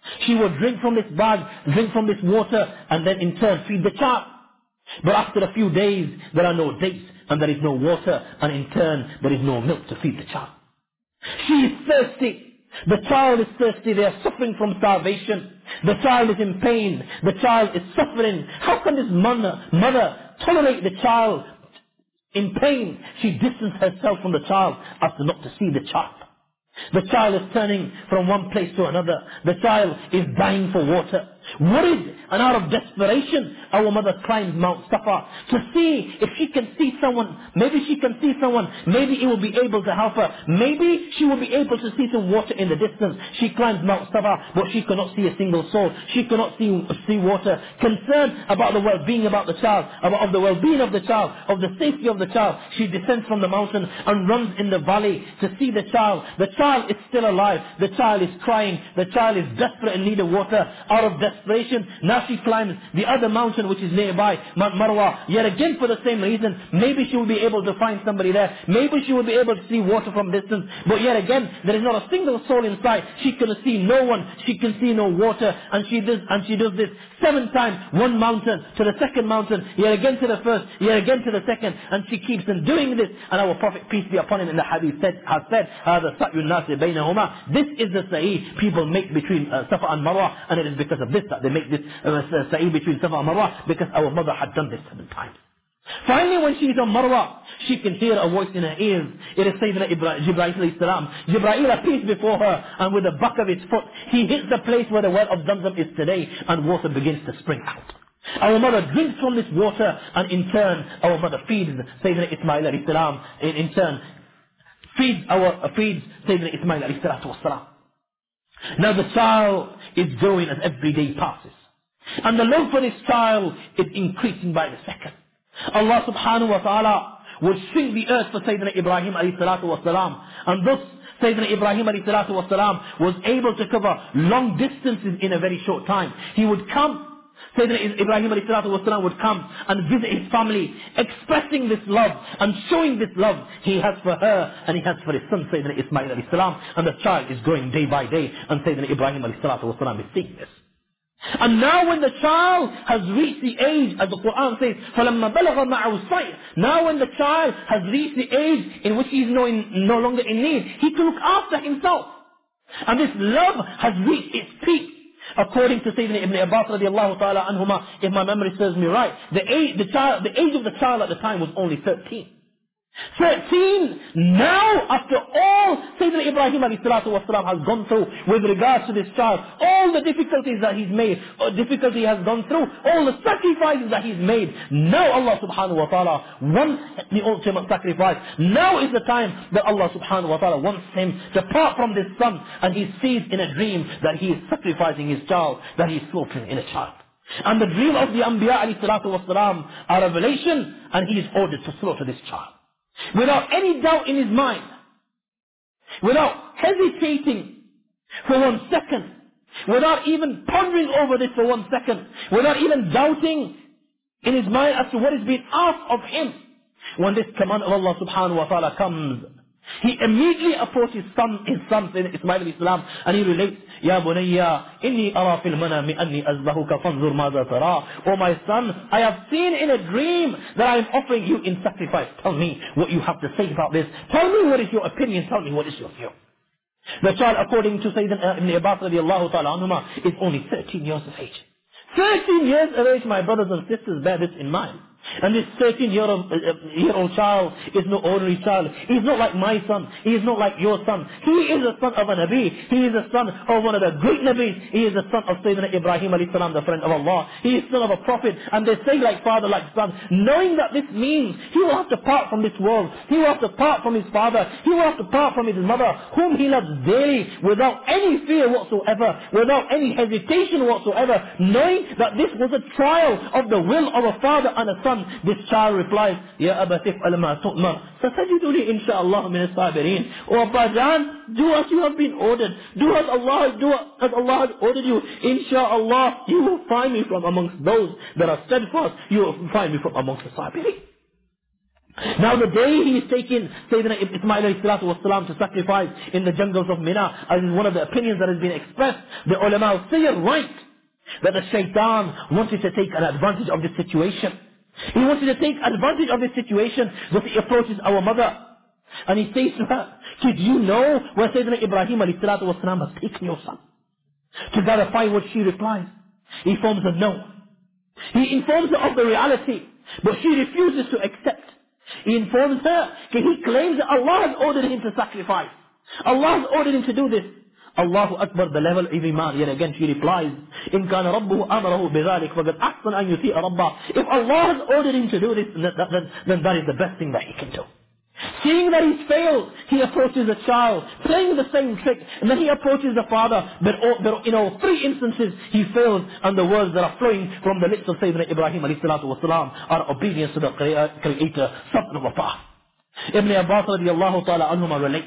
She would drink from this bag, drink from this water, and then in turn feed the child. But after a few days, there are no dates, and there is no water, and in turn, there is no milk to feed the child. She is thirsty. The child is thirsty. They are suffering from starvation. The child is in pain. The child is suffering. How can this mother tolerate the child in pain? She distances herself from the child as to not to see the child. The child is turning from one place to another. The child is dying for water. Worried and out of desperation, our mother climbs Mount Safa to see if she can see someone. Maybe she can see someone. Maybe it will be able to help her. Maybe she will be able to see some water in the distance. She climbs Mount Safa, but she cannot see a single soul. She cannot see water. Concerned about the well-being about the child, of the well-being of the child, of the safety of the child, she descends from the mountain and runs in the valley to see the child. The child is still alive. The child is crying. The child is desperate in need of water. Out of desperation, now she climbs the other mountain which is nearby, Mount Marwa, yet again for the same reason. Maybe she will be able to find somebody there. Maybe she will be able to see water from distance. But yet again, there is not a single soul in sight. She can see no one. She can see no water. And she does this 7 times. One mountain to the second mountain, yet again to the first, yet again to the second. And she keeps on doing this. And our Prophet, peace be upon him, in the hadith has said, هذا سعي الناس بينهما. This is the sa'i people make between Safa and Marwa, and it is because of this that they make this sa'i between Safa and Marwa, because our mother had done this 7 times. Finally, when she is on Marwa, she can hear a voice in her ears. It is Sayyidina Jibreel alayhi salam. Jibreel appears before her, and with the back of his foot, he hits the place where the well of Zamzam is today, and water begins to spring out. Our mother drinks from this water, and in turn, our mother feeds Sayyidina Ismail alayhi salam. In turn, feeds Sayyidina Ismail alayhi salatu wassalam. Now the child is growing as every day passes. And the love for this child is increasing by the second. Allah subhanahu wa ta'ala will shrink the earth for Sayyidina Ibrahim alayhi salatu wasalam. And thus Sayyidina Ibrahim alayhi salatu wasalam was able to cover long distances in a very short time. He would come, Sayyidina Ibrahim alayhi salatu wasalam would come and visit his family, expressing this love and showing this love he has for her and he has for his son Sayyidina Ismail alayhi salam. And the child is growing day by day, and Sayyidina Ibrahim alayhi salatu wasalam is seeing this. And now when the child has reached the age, as the Quran says, فَلَمَّا بَلَغَ مَعَهُ الصَّيْرِ, now when the child has reached the age in which he is no longer in need, he can look after himself. And this love has reached its peak. According to Sayyidina Ibn Abbas radiallahu ta'ala anhuma, if my memory serves me right, the age of the child at the time was only 13. 13, now after all Sayyidina Ibrahim alayhi salatu wasalam has gone through with regards to this child, all the difficulties that he's made, difficulty he has gone through, all the sacrifices that he's made, now Allah subhanahu wa ta'ala wants the ultimate sacrifice. Now is the time that Allah subhanahu wa ta'ala wants him to part from this son, and he sees in a dream that he is sacrificing his child, that he is slaughtering in a child. And the dream of the Anbiya alayhi salatu wasalam are revelation, and he is ordered to slaughter this child. Without any doubt in his mind, without hesitating for 1 second, without even pondering over this for 1 second, without even doubting in his mind as to what is being asked of him, when this command of Allah subhanahu wa ta'ala comes, he immediately approaches his son Ismail alayhi salam, and he relates, Ya bunayya, inni ara fil manami anni azbahuka fanzur madha tara. Oh my son, I have seen in a dream that I am offering you in sacrifice. Tell me what you have to say about this. Tell me what is your opinion. Tell me what is your view. The child, according to Sayyidina Ibn Abbas radiallahu ta'ala anhuma, is only 13 years of age. 13 years of age, my brothers and sisters, bear this in mind. And this 13-year-old child is no ordinary child. He is not like my son. He is not like your son. He is the son of a Nabi. He is the son of one of the great Nabis. He is the son of Sayyidina Ibrahim alayhi salam, the friend of Allah. He is son of a prophet. And they say like father, like son. Knowing that this means he will have to part from this world. He will have to part from his father. He will have to part from his mother, whom he loves dearly, without any fear whatsoever, without any hesitation whatsoever, knowing that this was a trial of the will of a father and a son. This child replies, Ya Aba tif'al ma tu'mar, satajiduni insha'Allah min as-sabirin. O Abba Jan, do as you have been ordered. Do as Allah has ordered you. Insha'Allah, you will find me from amongst those that are steadfast. You will find me from amongst the sabirin. Now the day he is taking Sayyidina Ismail alayhi salatu wasalam to sacrifice in the jungles of Mina, as is one of the opinions that has been expressed, the ulama say it right, that the shaitan wanted to take an advantage of this situation. He wanted to take advantage of this situation, that he approaches our mother, and he says to her, did you know where Sayyidina Ibrahim alayhi salatu wasalam has taken your son? To verify what she replies, he informs her no. He informs her of the reality, but she refuses to accept. He informs her, he claims that Allah has ordered him to sacrifice. Allah has ordered him to do this. Allahu Akbar, the level of iman. Yet again she replies, إِن كَانَ رَبُّهُ أَمَرَهُ بِذَلِكَ فَقَدْ أَحْسَنَ أَن يُطِيعَ رَبَّهُ. If Allah has ordered him to do this, then that is the best thing that he can do. Seeing that he's failed, he approaches the child, playing the same trick, and then he approaches the father, but in all three instances he fails, and the words that are flowing from the lips of Sayyidina Ibrahim alayhi salatu wasalam are obedience to the Creator, sabr wa ta'ah. Ibn Abbas radiallahu ta'ala anhuma relates,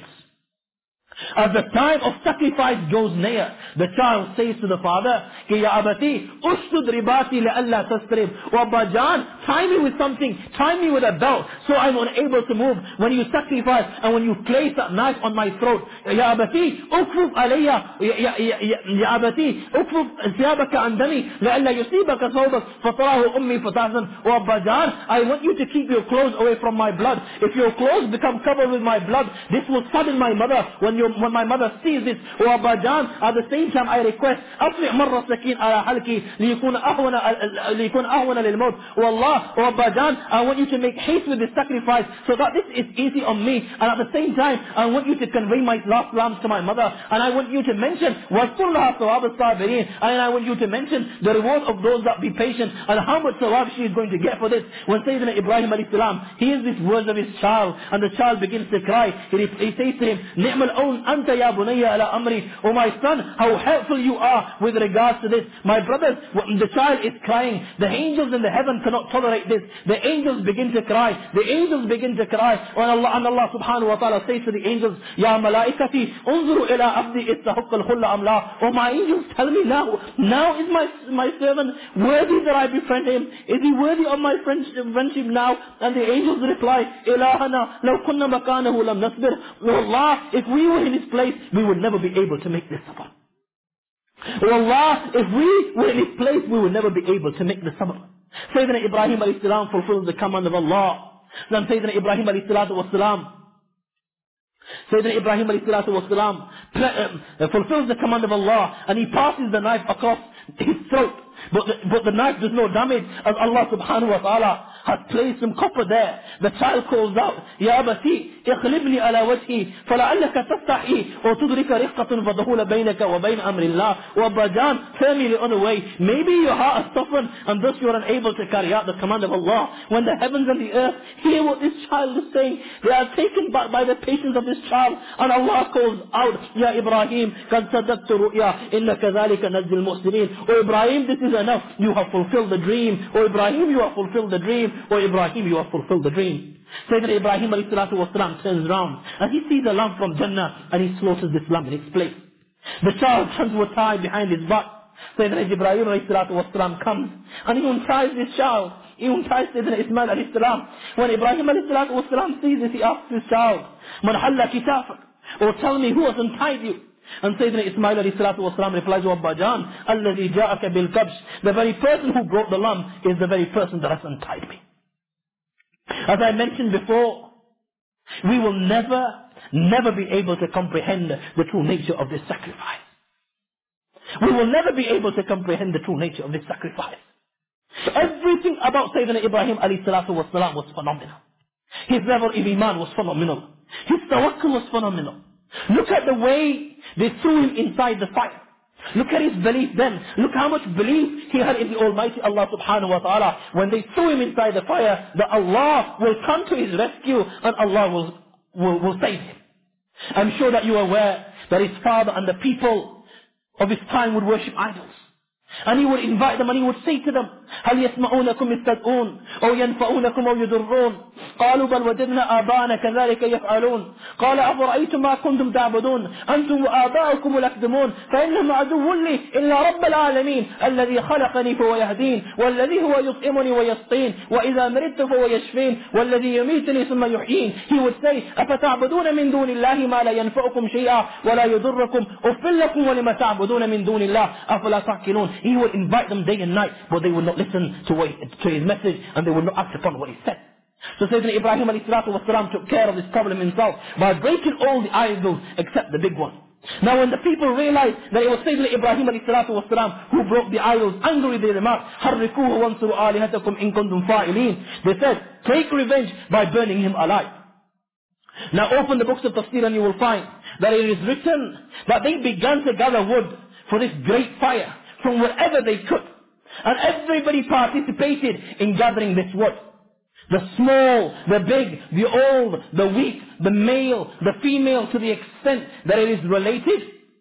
as the time of sacrifice goes near, the child says to the father, "Ki ya abati, ustud ribati la'alla tasrib." Wa Bajan, tie me with something, tie me with a belt, so I'm unable to move. When you sacrifice and when you place that knife on my throat, Ya abati, ukfuf alayya, Ya abati, ukfuf thiyabaka an dami, la'alla yusibaka thawbak, fatarahu ummi fatahzan. Wa Bajan, I want you to keep your clothes away from my blood. If your clothes become covered with my blood, this will sadden my mother when my mother sees this. Wa Bajan, at the same time I request, أطلع مرة سكين على حلقي ليكون أهون للموت. Wallah, Wa Bajan, I want you to make haste with this sacrifice so that this is easy on me. And at the same time, I want you to convey my last lambs to my mother. And I want you to mention وَاذْكُرْ ثَوَابَ الصَّابِرِينَ. And I want you to mention the reward of those that be patient and how much thawab she is going to get for this. When Sayyidina Ibrahim alayhi salam hears these words of his child, and the child begins to cry, he says to him, نِعْمَ الْأَوْنَ أَنْتَ يَا بُنَيَّ عَلَى أَمْرِي. Oh my son, how helpful you are with regards to this. My brothers, the child is crying. The angels in the heaven cannot tolerate this. The angels begin to cry. The angels begin to cry. And Allah subhanahu wa ta'ala says to the angels, Ya malaikati, unzuru ila abdi istahuq al-khulla am la. Oh my angels, tell me now is my servant worthy that I befriend him? Is he worthy of my friendship now? And the angels reply, Ilahana, law kunna makanahu lam nasbir. Wallah, if we were in his place, we would never be able to make this sabr. Wallah, if we were in his place, we would never be able to make the sabr. Sayyidina Ibrahim alayhi salam fulfills the command of Allah. Then Sayyidina Ibrahim alayhi salatu wasalam, fulfills the command of Allah, and he passes the knife across his throat. But the knife does no damage, as Allah subhanahu wa ta'ala has placed some copper there. The child calls out, Ya abati, اخلبني على وجهي فلعلك تستحي وتدرك رفقة فضحول بينك وبين أمر الله. Wabajan, turn me the other way. Maybe your heart is softened and thus you are unable to carry out the command of Allah. When the heavens and the earth hear what this child is saying, they are taken back by the patience of this child, and Allah calls out, Ya Ibrahim, قد صدقت رؤيا إن كذلك نجزي المحسنين. Oh Ibrahim, this is enough. You have fulfilled the dream. Oh Ibrahim, you have fulfilled the dream. Oh Ibrahim, you have fulfilled the dream. Sayyidina Ibrahim alayhi salatu wasalam turns around and he sees a lamb from Jannah, and he slaughters this lamb in its place. The child's hands were tied behind his back. Sayyidina Ibrahim alayhi salatu wasalam comes and he unties this child. He unties Sayyidina Ismail alayhi salam. When Ibrahim alayhi salatu wasalam sees this, he asks his child, Man halla kitafak? Or tell me, who has untied you? And Sayyidina Ismail alayhi salatu wasalam replies, Wabbajan, alladhi ja'aka bil kabsh. The very person who brought the lamb is the very person that has untied me. As I mentioned before, we will never be able to comprehend the true nature of this sacrifice. We will never be able to comprehend the true nature of this sacrifice. Everything about Sayyidina Ibrahim alayhi salatu wasalam was phenomenal. His level of iman was phenomenal. His tawakkul was phenomenal. Look at the way they threw him inside the fire. Look at his belief then. Look how much belief he had in the Almighty Allah subhanahu wa ta'ala. When they threw him inside the fire, that Allah will come to his rescue and Allah will save him. I'm sure that you are aware that his father and the people of his time would worship idols. And he would invite them and he would say to them, هَلْ يَسْمَعُونَكُمْ يَسْتَدْعُونَ أَوْ يَنْفَعُونَكُمْ أَوْ يُضُرُّونَ. قالوا بل وجدنا آباءنا كذلك يفعلون قال أفرأيتم ما كنتم تعبدون أنتم وآباؤكم الأقدمون فإنهم عدو لي إلا رب العالمين الذي خلقني فهو يهدين والذي هو يطعمني ويسقين وإذا مرضت فهو يشفين والذي يميتني ثم يحيين. He would say أفتعبدون من دون الله ما لا ينفعكم شيئا ولا يضركم أفل لكم ولما تعبدون من دون الله أفلا تعقلون. He would invite them day and night, but they would not listen to his message and they would not act upon what he said. So Sayyidina Ibrahim ﷺ took care of this problem himself by breaking all the idols except the big one. Now when the people realized that it was Sayyidina Ibrahim ﷺ who broke the idols, angrily they remarked, حَرِّكُوهُ وَانْصُرُوا آلِهَتَكُمْ إِن كُنتُمْ فَاعِلِينَ. They said, take revenge by burning him alive. Now open the books of tafsir and you will find that it is written that they began to gather wood for this great fire from wherever they could. And everybody participated in gathering this wood. The small, the big, the old, the weak, the male, the female, to the extent that it is related.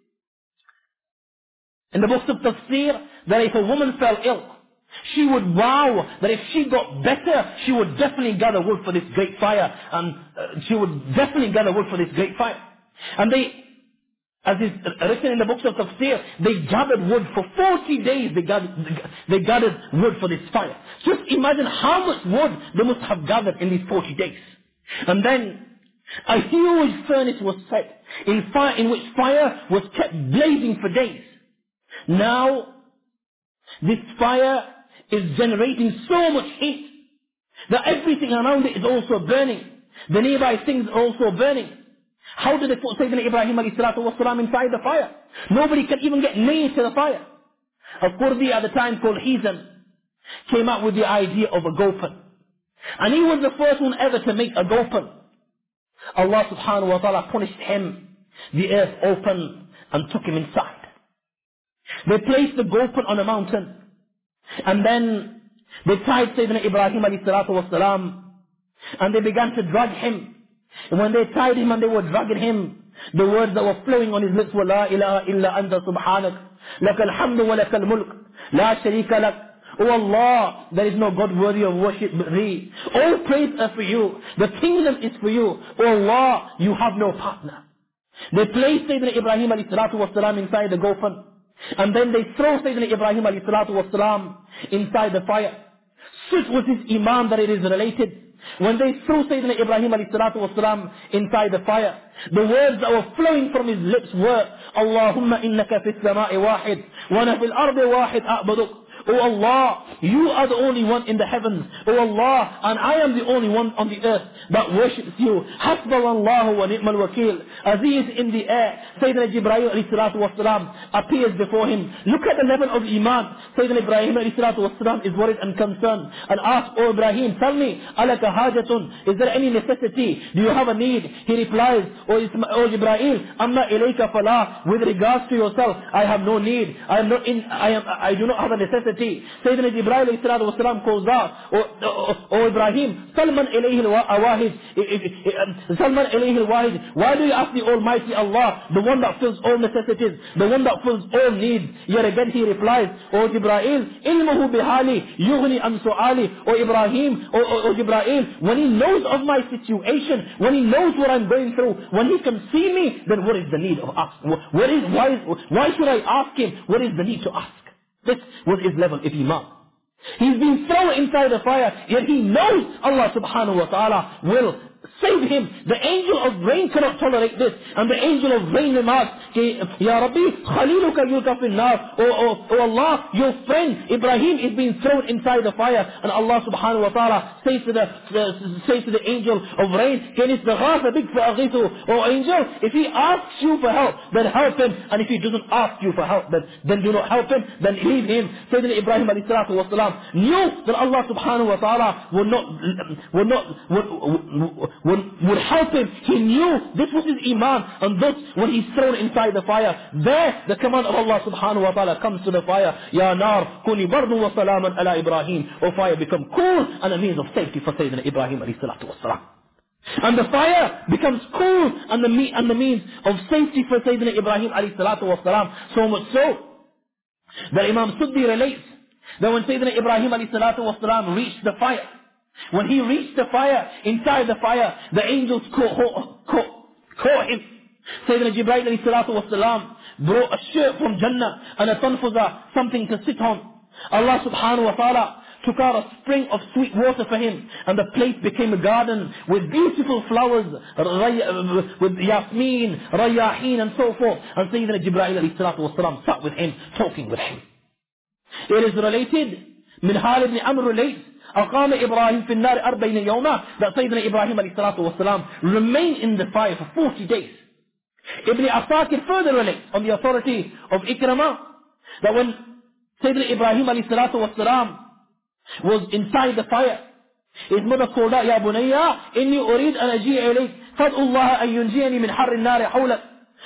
In the books of tafsir, that if a woman fell ill, she would vow that if she got better, she would definitely gather wood for this great fire. And she would definitely gather wood for this great fire. And they, as is written in the books of tafsir, they gathered wood for 40 days. They gathered wood for this fire. Just imagine how much wood they must have gathered in these 40 days. And then a huge furnace was set in which fire was kept blazing for days. Now this fire is generating so much heat that everything around it is also burning. The nearby things are also burning. How did they put Sayyidina Ibrahim ﷺ inside the fire? Nobody can even get near to the fire. Al-Qurdi at the time called Hizam came up with the idea of a gopal. And he was the first one ever to make a gopal. Allah subhanahu wa ta'ala punished him. The earth opened and took him inside. They placed the gopal on a mountain. And then they tied Sayyidina Ibrahim ﷺ and they began to drag him. And when they tied him and they were dragging him, the words that were flowing on his lips were La ilaha illa anta subhanak, lakal hamdu wa lakal mulk, la sharika lak. Oh Allah, there is no God worthy of worship but Thee. All praise are for You. The kingdom is for You. Oh Allah, You have no partner. They placed Sayyidina Ibrahim ﷺ inside the gopal. And then they throw Sayyidina Ibrahim ﷺ inside the fire. Such was his iman that it is related. When they threw Sayyidina Ibrahim ﷺ inside the fire, the words that were flowing from his lips were, Allahumma innaka fis sama'i wahid, wa ana fil ardi wahid a'buduk. Oh Allah, You are the only one in the heavens. Oh Allah, and I am the only one on the earth that worships You. Hasbunallahu wa ni'mal wakeel. As he is in the air, Sayyidina Jibreel ﷺ appears before him. Look at the level of iman. Sayyidina Ibrahim ﷺ is worried and concerned and asks, Oh Ibrahim, tell me, alaka hajatun, is there any necessity? Do you have a need? He replies, Oh Jibreel, amma ilayka falah, with regards to yourself, I have no need. I do not have a necessity. Sayyidina Jibreel ﷺ calls out, Oh Ibrahim, Salman ilayhi al-wahid, Salman ilayhi al-wahid. Why do you ask the Almighty Allah, the one that fills all necessities, the one that fills all needs? Yet again he replies, Oh Jibreel, ilmuhu bihali, yughni an su'ali. Oh Ibrahim, oh Jibreel, when he knows of my situation, when he knows what I'm going through, when he can see me, then what is the need of asking? Why should I ask him? What is the need to ask? This was his level of iman. He's been thrown inside the fire, yet he knows Allah subhanahu wa ta'ala will save him. The angel of rain cannot tolerate this. And the angel of rain remarks, Ya Rabbi, Khaliluka yulka fin nar. Oh Allah, your friend Ibrahim is being thrown inside the fire. And Allah subhanahu wa ta'ala says to the angel of rain, Oh angel, if he asks you for help, then help him. And if he doesn't ask you for help, then do not help him, then leave him. Sayyidina Ibrahim ﷺ knew that Allah subhanahu wa ta'ala would help him. He knew this was his iman, and thus when he's thrown inside the fire, there the command of Allah subhanahu wa ta'ala comes to the fire. Ya nar kuni bardu wa salaman ala Ibrahim. O fire, become cool and a means of safety for Sayyidina Ibrahim alayhi salatu wasalam. And the fire becomes cool and the means of safety for Sayyidina Ibrahim alayhi salatu wasalam. So much so that Imam Suddi relates that when Sayyidina Ibrahim alayhi salatu wasalam reached the fire, When he reached the fire, inside the fire, the angels caught him. Sayyidina Jibreel alayhi salatu wasalam brought a shirt from Jannah and a tanfuza, something to sit on. Allah subhanahu wa ta'ala took out a spring of sweet water for him, and the place became a garden with beautiful flowers, with yasmin, rayahin and so forth. And Sayyidina Jibreel alayhi salatu wasalam sat with him, talking with him. It is related, Minhal ibn Amr relates, أقام إبراهيم في النار 40 يوما, that Sayyidina Ibrahim alayhi salatu wasalam remained in the fire for 40 days. Ibn Asakir further relates on the authority of Ikramah that when Sayyidina Ibrahim alayhi salatu wasalam was inside the fire, his mother called out, Ya bunayya, inni urid an aji'a ilayk, fad'u Allah an yunjiyani min harri an-nari hawlak.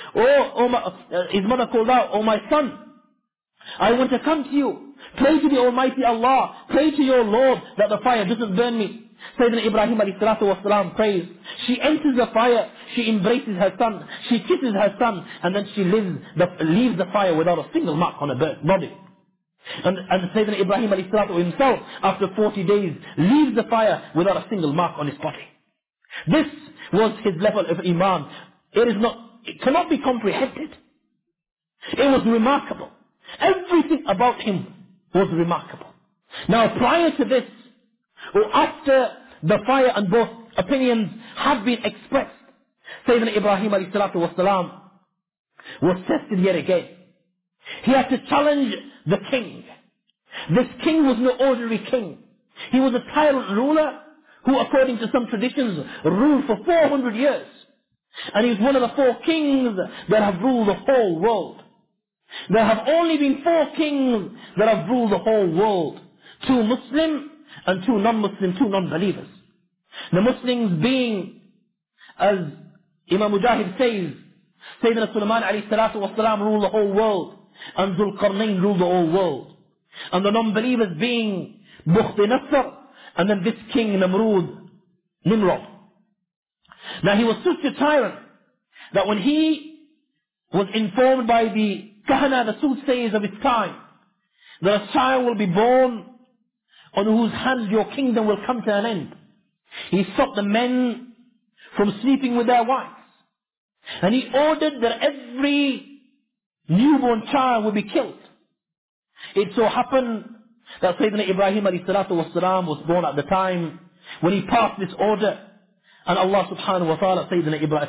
His mother called out, oh my son, I want to come to you. Pray to the Almighty Allah. Pray to your Lord that the fire doesn't burn me. Sayyidina Ibrahim alayhi salatu wasalam prays. She enters the fire. She embraces her son. She kisses her son. And then she leaves the fire without a single mark on her body. And Sayyidina Ibrahim alayhi salatu himself, after 40 days, leaves the fire without a single mark on his body. This was his level of Iman. It cannot be comprehended. It was remarkable. Everything about him was remarkable. Now prior to this, or after the fire and both opinions had been expressed, Sayyidina Ibrahim alayhi salatu wasalam was tested yet again. He had to challenge the king. This king was no ordinary king. He was a tyrant ruler who, according to some traditions, ruled for 400 years. And he was one of the 4 kings that have ruled the whole world. There have only been 4 kings that have ruled the whole world. 2 Muslim and 2 non-Muslim, 2 non-believers. The Muslims being, as Imam Mujahid says, Sayyidina Sulaiman alayhi salatu wasalam ruled the whole world, and Dhul Qarnayn ruled the whole world. And the non-believers being Bukht Nasr, and then this king Nimrod. Now he was such a tyrant that when he was informed by the Kahana, the soothsayers of his time, that a child will be born on whose hands your kingdom will come to an end, he stopped the men from sleeping with their wives. And he ordered that every newborn child would be killed. It so happened that Sayyidina Ibrahim alayhi salatu wasalam was born at the time when he passed this order. And Allah subhanahu wa ta'ala saved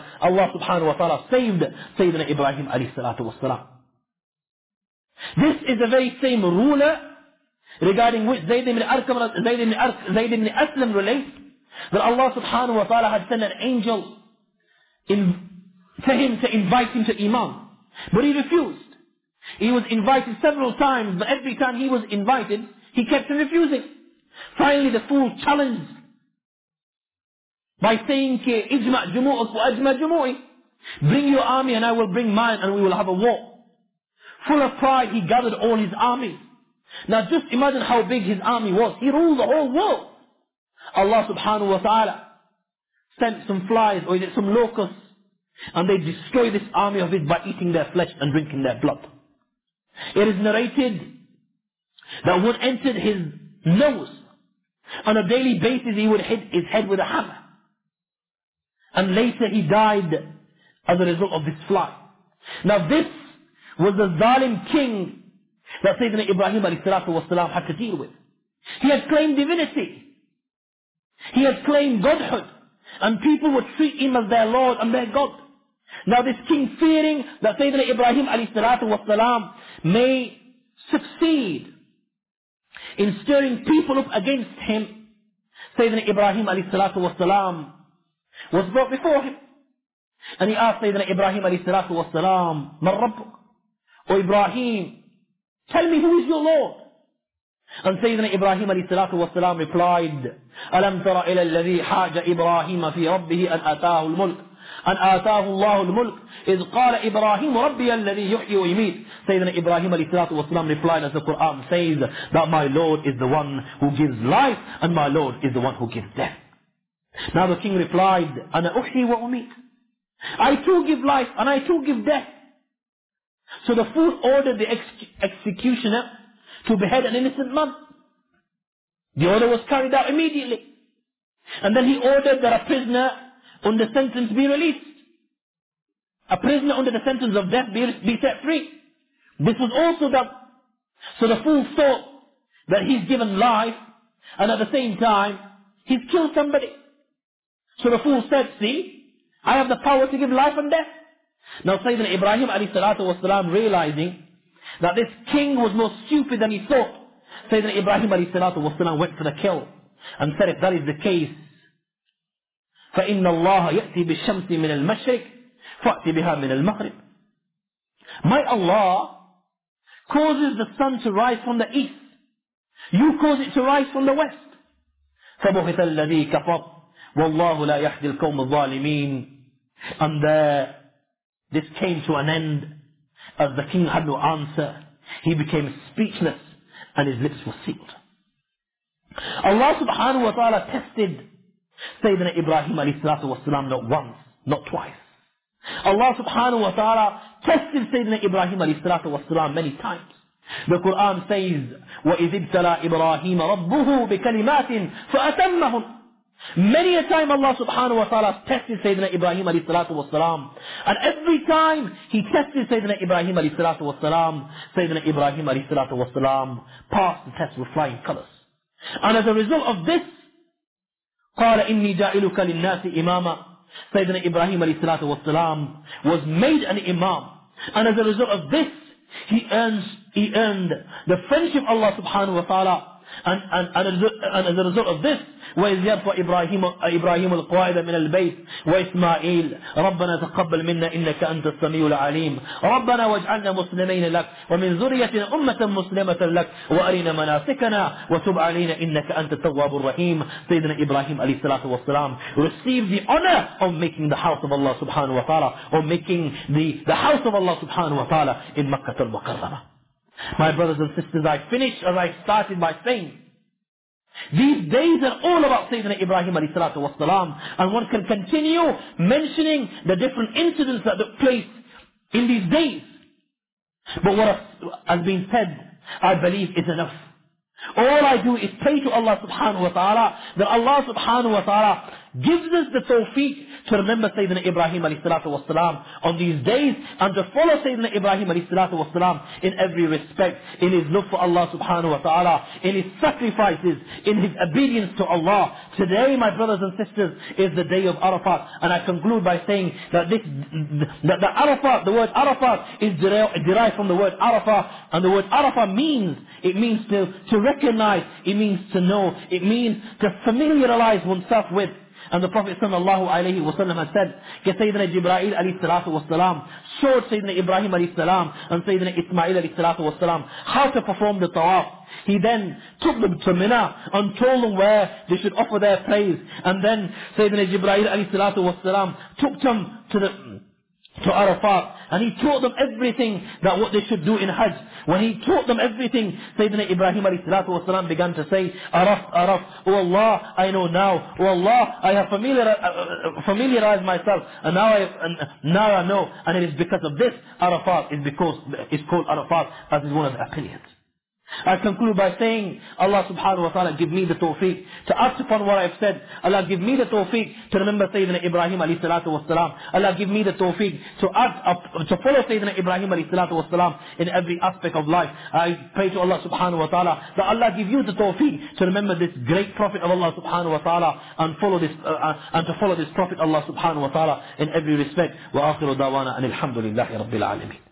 Sayyidina Ibrahim alayhi salatu wasalam. This is the very same ruler regarding which Zayd ibn Aslam relates, that Allah subhanahu wa ta'ala had sent an angel to him to invite him to Iman. But he refused. He was invited several times, but every time he was invited, he kept refusing. Finally the fool challenged by saying, Ijma' jumu'uk wa ajma' jumu'i. Bring your army and I will bring mine and we will have a war. Full of pride, he gathered all his armies. Now just imagine how big his army was. He ruled the whole world. Allah subhanahu wa ta'ala sent some flies, or some locusts, and they destroyed this army of his by eating their flesh and drinking their blood. It is narrated that one entered his nose. On a daily basis he would hit his head with a hammer. And later he died as a result of this fly. Now this was the zalim king that Sayyidina Ibrahim alayhi salatu wasalam had to deal with. He had claimed divinity. He had claimed godhood. And people would treat him as their Lord and their God. Now this king, fearing that Sayyidina Ibrahim alayhi salatu wasalam may succeed in stirring people up against him, Sayyidina Ibrahim alayhi salatu wasalam was brought before him. And he asked Sayyidina Ibrahim alayhi salatu wasalam, Man Rabbuk? O Ibrahim, tell me who is your Lord? And Sayyidina Ibrahim alayhi salatu wasalam replied, Alam tara ila alladhi haja Ibrahim fi rabbihi an ataahu al-mulk. An ataahu Allahu al-mulk. إذ قال إبراهيم ربي الذي يحيي ويميت. Sayyidina Ibrahim alayhi salatu wasalam replied, as the Quran says, that my Lord is the one who gives life and my Lord is the one who gives death. Now the king replied, Ana uhyi wa umit. I too give life and I too give death. So the fool ordered the executioner to behead an innocent man. The order was carried out immediately. And then he ordered that a prisoner under sentence be released. A prisoner under the sentence of death be set free. This was also done. So the fool thought that he's given life, and at the same time, he's killed somebody. So the fool said, see, I have the power to give life and death. Now Sayyidina Ibrahim alayhi salatu wasalam, realizing that this king was more stupid than he thought, Sayyidina Ibrahim alayhi salatu wasalam went for the kill and said, if that is the case, فَإِنَّ اللَّهَ يَأْتِي بِالشَّمْسِ مِنَ الْمَشْرِقِ فَأْتِ بِهَا مِنَ الْمَغْرِبِ. My Allah causes the sun to rise from the east. You cause it to rise from the west. فَبُهِتَ الَّذِي كَفَرْ وَاللَّهُ لَا يَحْدِي الْقَوْمَ الظَّالِمِينَ. And there, this came to an end. As the king had no answer, he became speechless and his lips were sealed. Allah subhanahu wa ta'ala tested Sayyidina Ibrahim alayhi salatu wasalam not once, not twice. Allah subhanahu wa ta'ala tested Sayyidina Ibrahim alayhi salatu wasalam many times. The Quran says, وَإِذِ ابْتَلَى إِبْرَاهِيمَ رَبُّهُ بِكَلِمَاتٍ فَأَتَمَّهُمْ. Many a time Allah subhanahu wa ta'ala tested Sayyidina Ibrahim alayhi salatu wasalam. And every time he tested Sayyidina Ibrahim alayhi salatu wasalam, Sayyidina Ibrahim alayhi salatu wasalam passed the test with flying colors. And as a result of this, قال إني جائلك للناس إماما. Sayyidina Ibrahim alayhi salatu wasalam was made an imam. And as a result of this, he earned the friendship of Allah subhanahu wa ta'ala. And as a result of this, وإذ يرفع إبراهيم القواعد من البيت وإسماعيل ربنا تقبل منا إنك أنت السميع العليم ربنا واجعلنا مسلمين لك ومن ذريتنا أمة مسلمة لك وأرنا مناسكنا وتب علينا إنك أنت التواب الرحيم. Sayyidina Ibrahim alayhi salatu wasalam received the honor of making the house of Allah subhanahu wa ta'ala, or making the house of Allah subhanahu wa ta'ala in Makkah al-Mukarramah. My brothers and sisters, I finished as I started by saying, these days are all about Sayyidina Ibrahim alayhi salatu wasalam, and one can continue mentioning the different incidents that took place in these days. But what has been said, I believe, is enough. All I do is pray to Allah subhanahu wa ta'ala that Allah subhanahu wa ta'ala gives us the tawfiq to remember Sayyidina Ibrahim alayhi salatu wasalam on these days, and to follow Sayyidina Ibrahim alayhi salatu wasalam in every respect, in his love for Allah subhanahu wa ta'ala, in his sacrifices, in his obedience to Allah. Today, my brothers and sisters, is the day of Arafat, and I conclude by saying that the Arafat, the word Arafat is derived from the word Arafah, and the word Arafah means to recognize, it means to know, it means to familiarize oneself with. And the Prophet sallallahu alayhi wa sallam has said, Sayyidina Jibreel alayhi salatu wa salam showed Sayyidina Ibrahim alayhi salam and Sayyidina Ismail alayhi salatu wa salam how to perform the tawaf. He then took them to Mina and told them where they should offer their praise. And then Sayyidina Jibreel alayhi salatu wa salam took them to Arafat, and he taught them everything that what they should do in Hajj. When he taught them everything, Sayyidina Ibrahim alayhi salatu wasalam began to say, Araf, oh Allah, I know now. Oh Allah, I have familiarized myself, and now I know. And it is because of this, Arafat is called Arafat, as is one of the affiliates. I conclude by saying, Allah subhanahu wa ta'ala give me the tawfiq to act upon what I've said. Allah give me the tawfiq to remember Sayyidina Ibrahim alayhi salatu wasalam. Allah give me the tawfiq to follow Sayyidina Ibrahim alayhi salatu wasalam in every aspect of life. I pray to Allah subhanahu wa ta'ala that Allah give you the tawfiq to remember this great Prophet of Allah subhanahu wa ta'ala, and to follow this Prophet Allah subhanahu wa ta'ala in every respect. Wa akhiru dawana and alhamdulillahi rabbil alameen.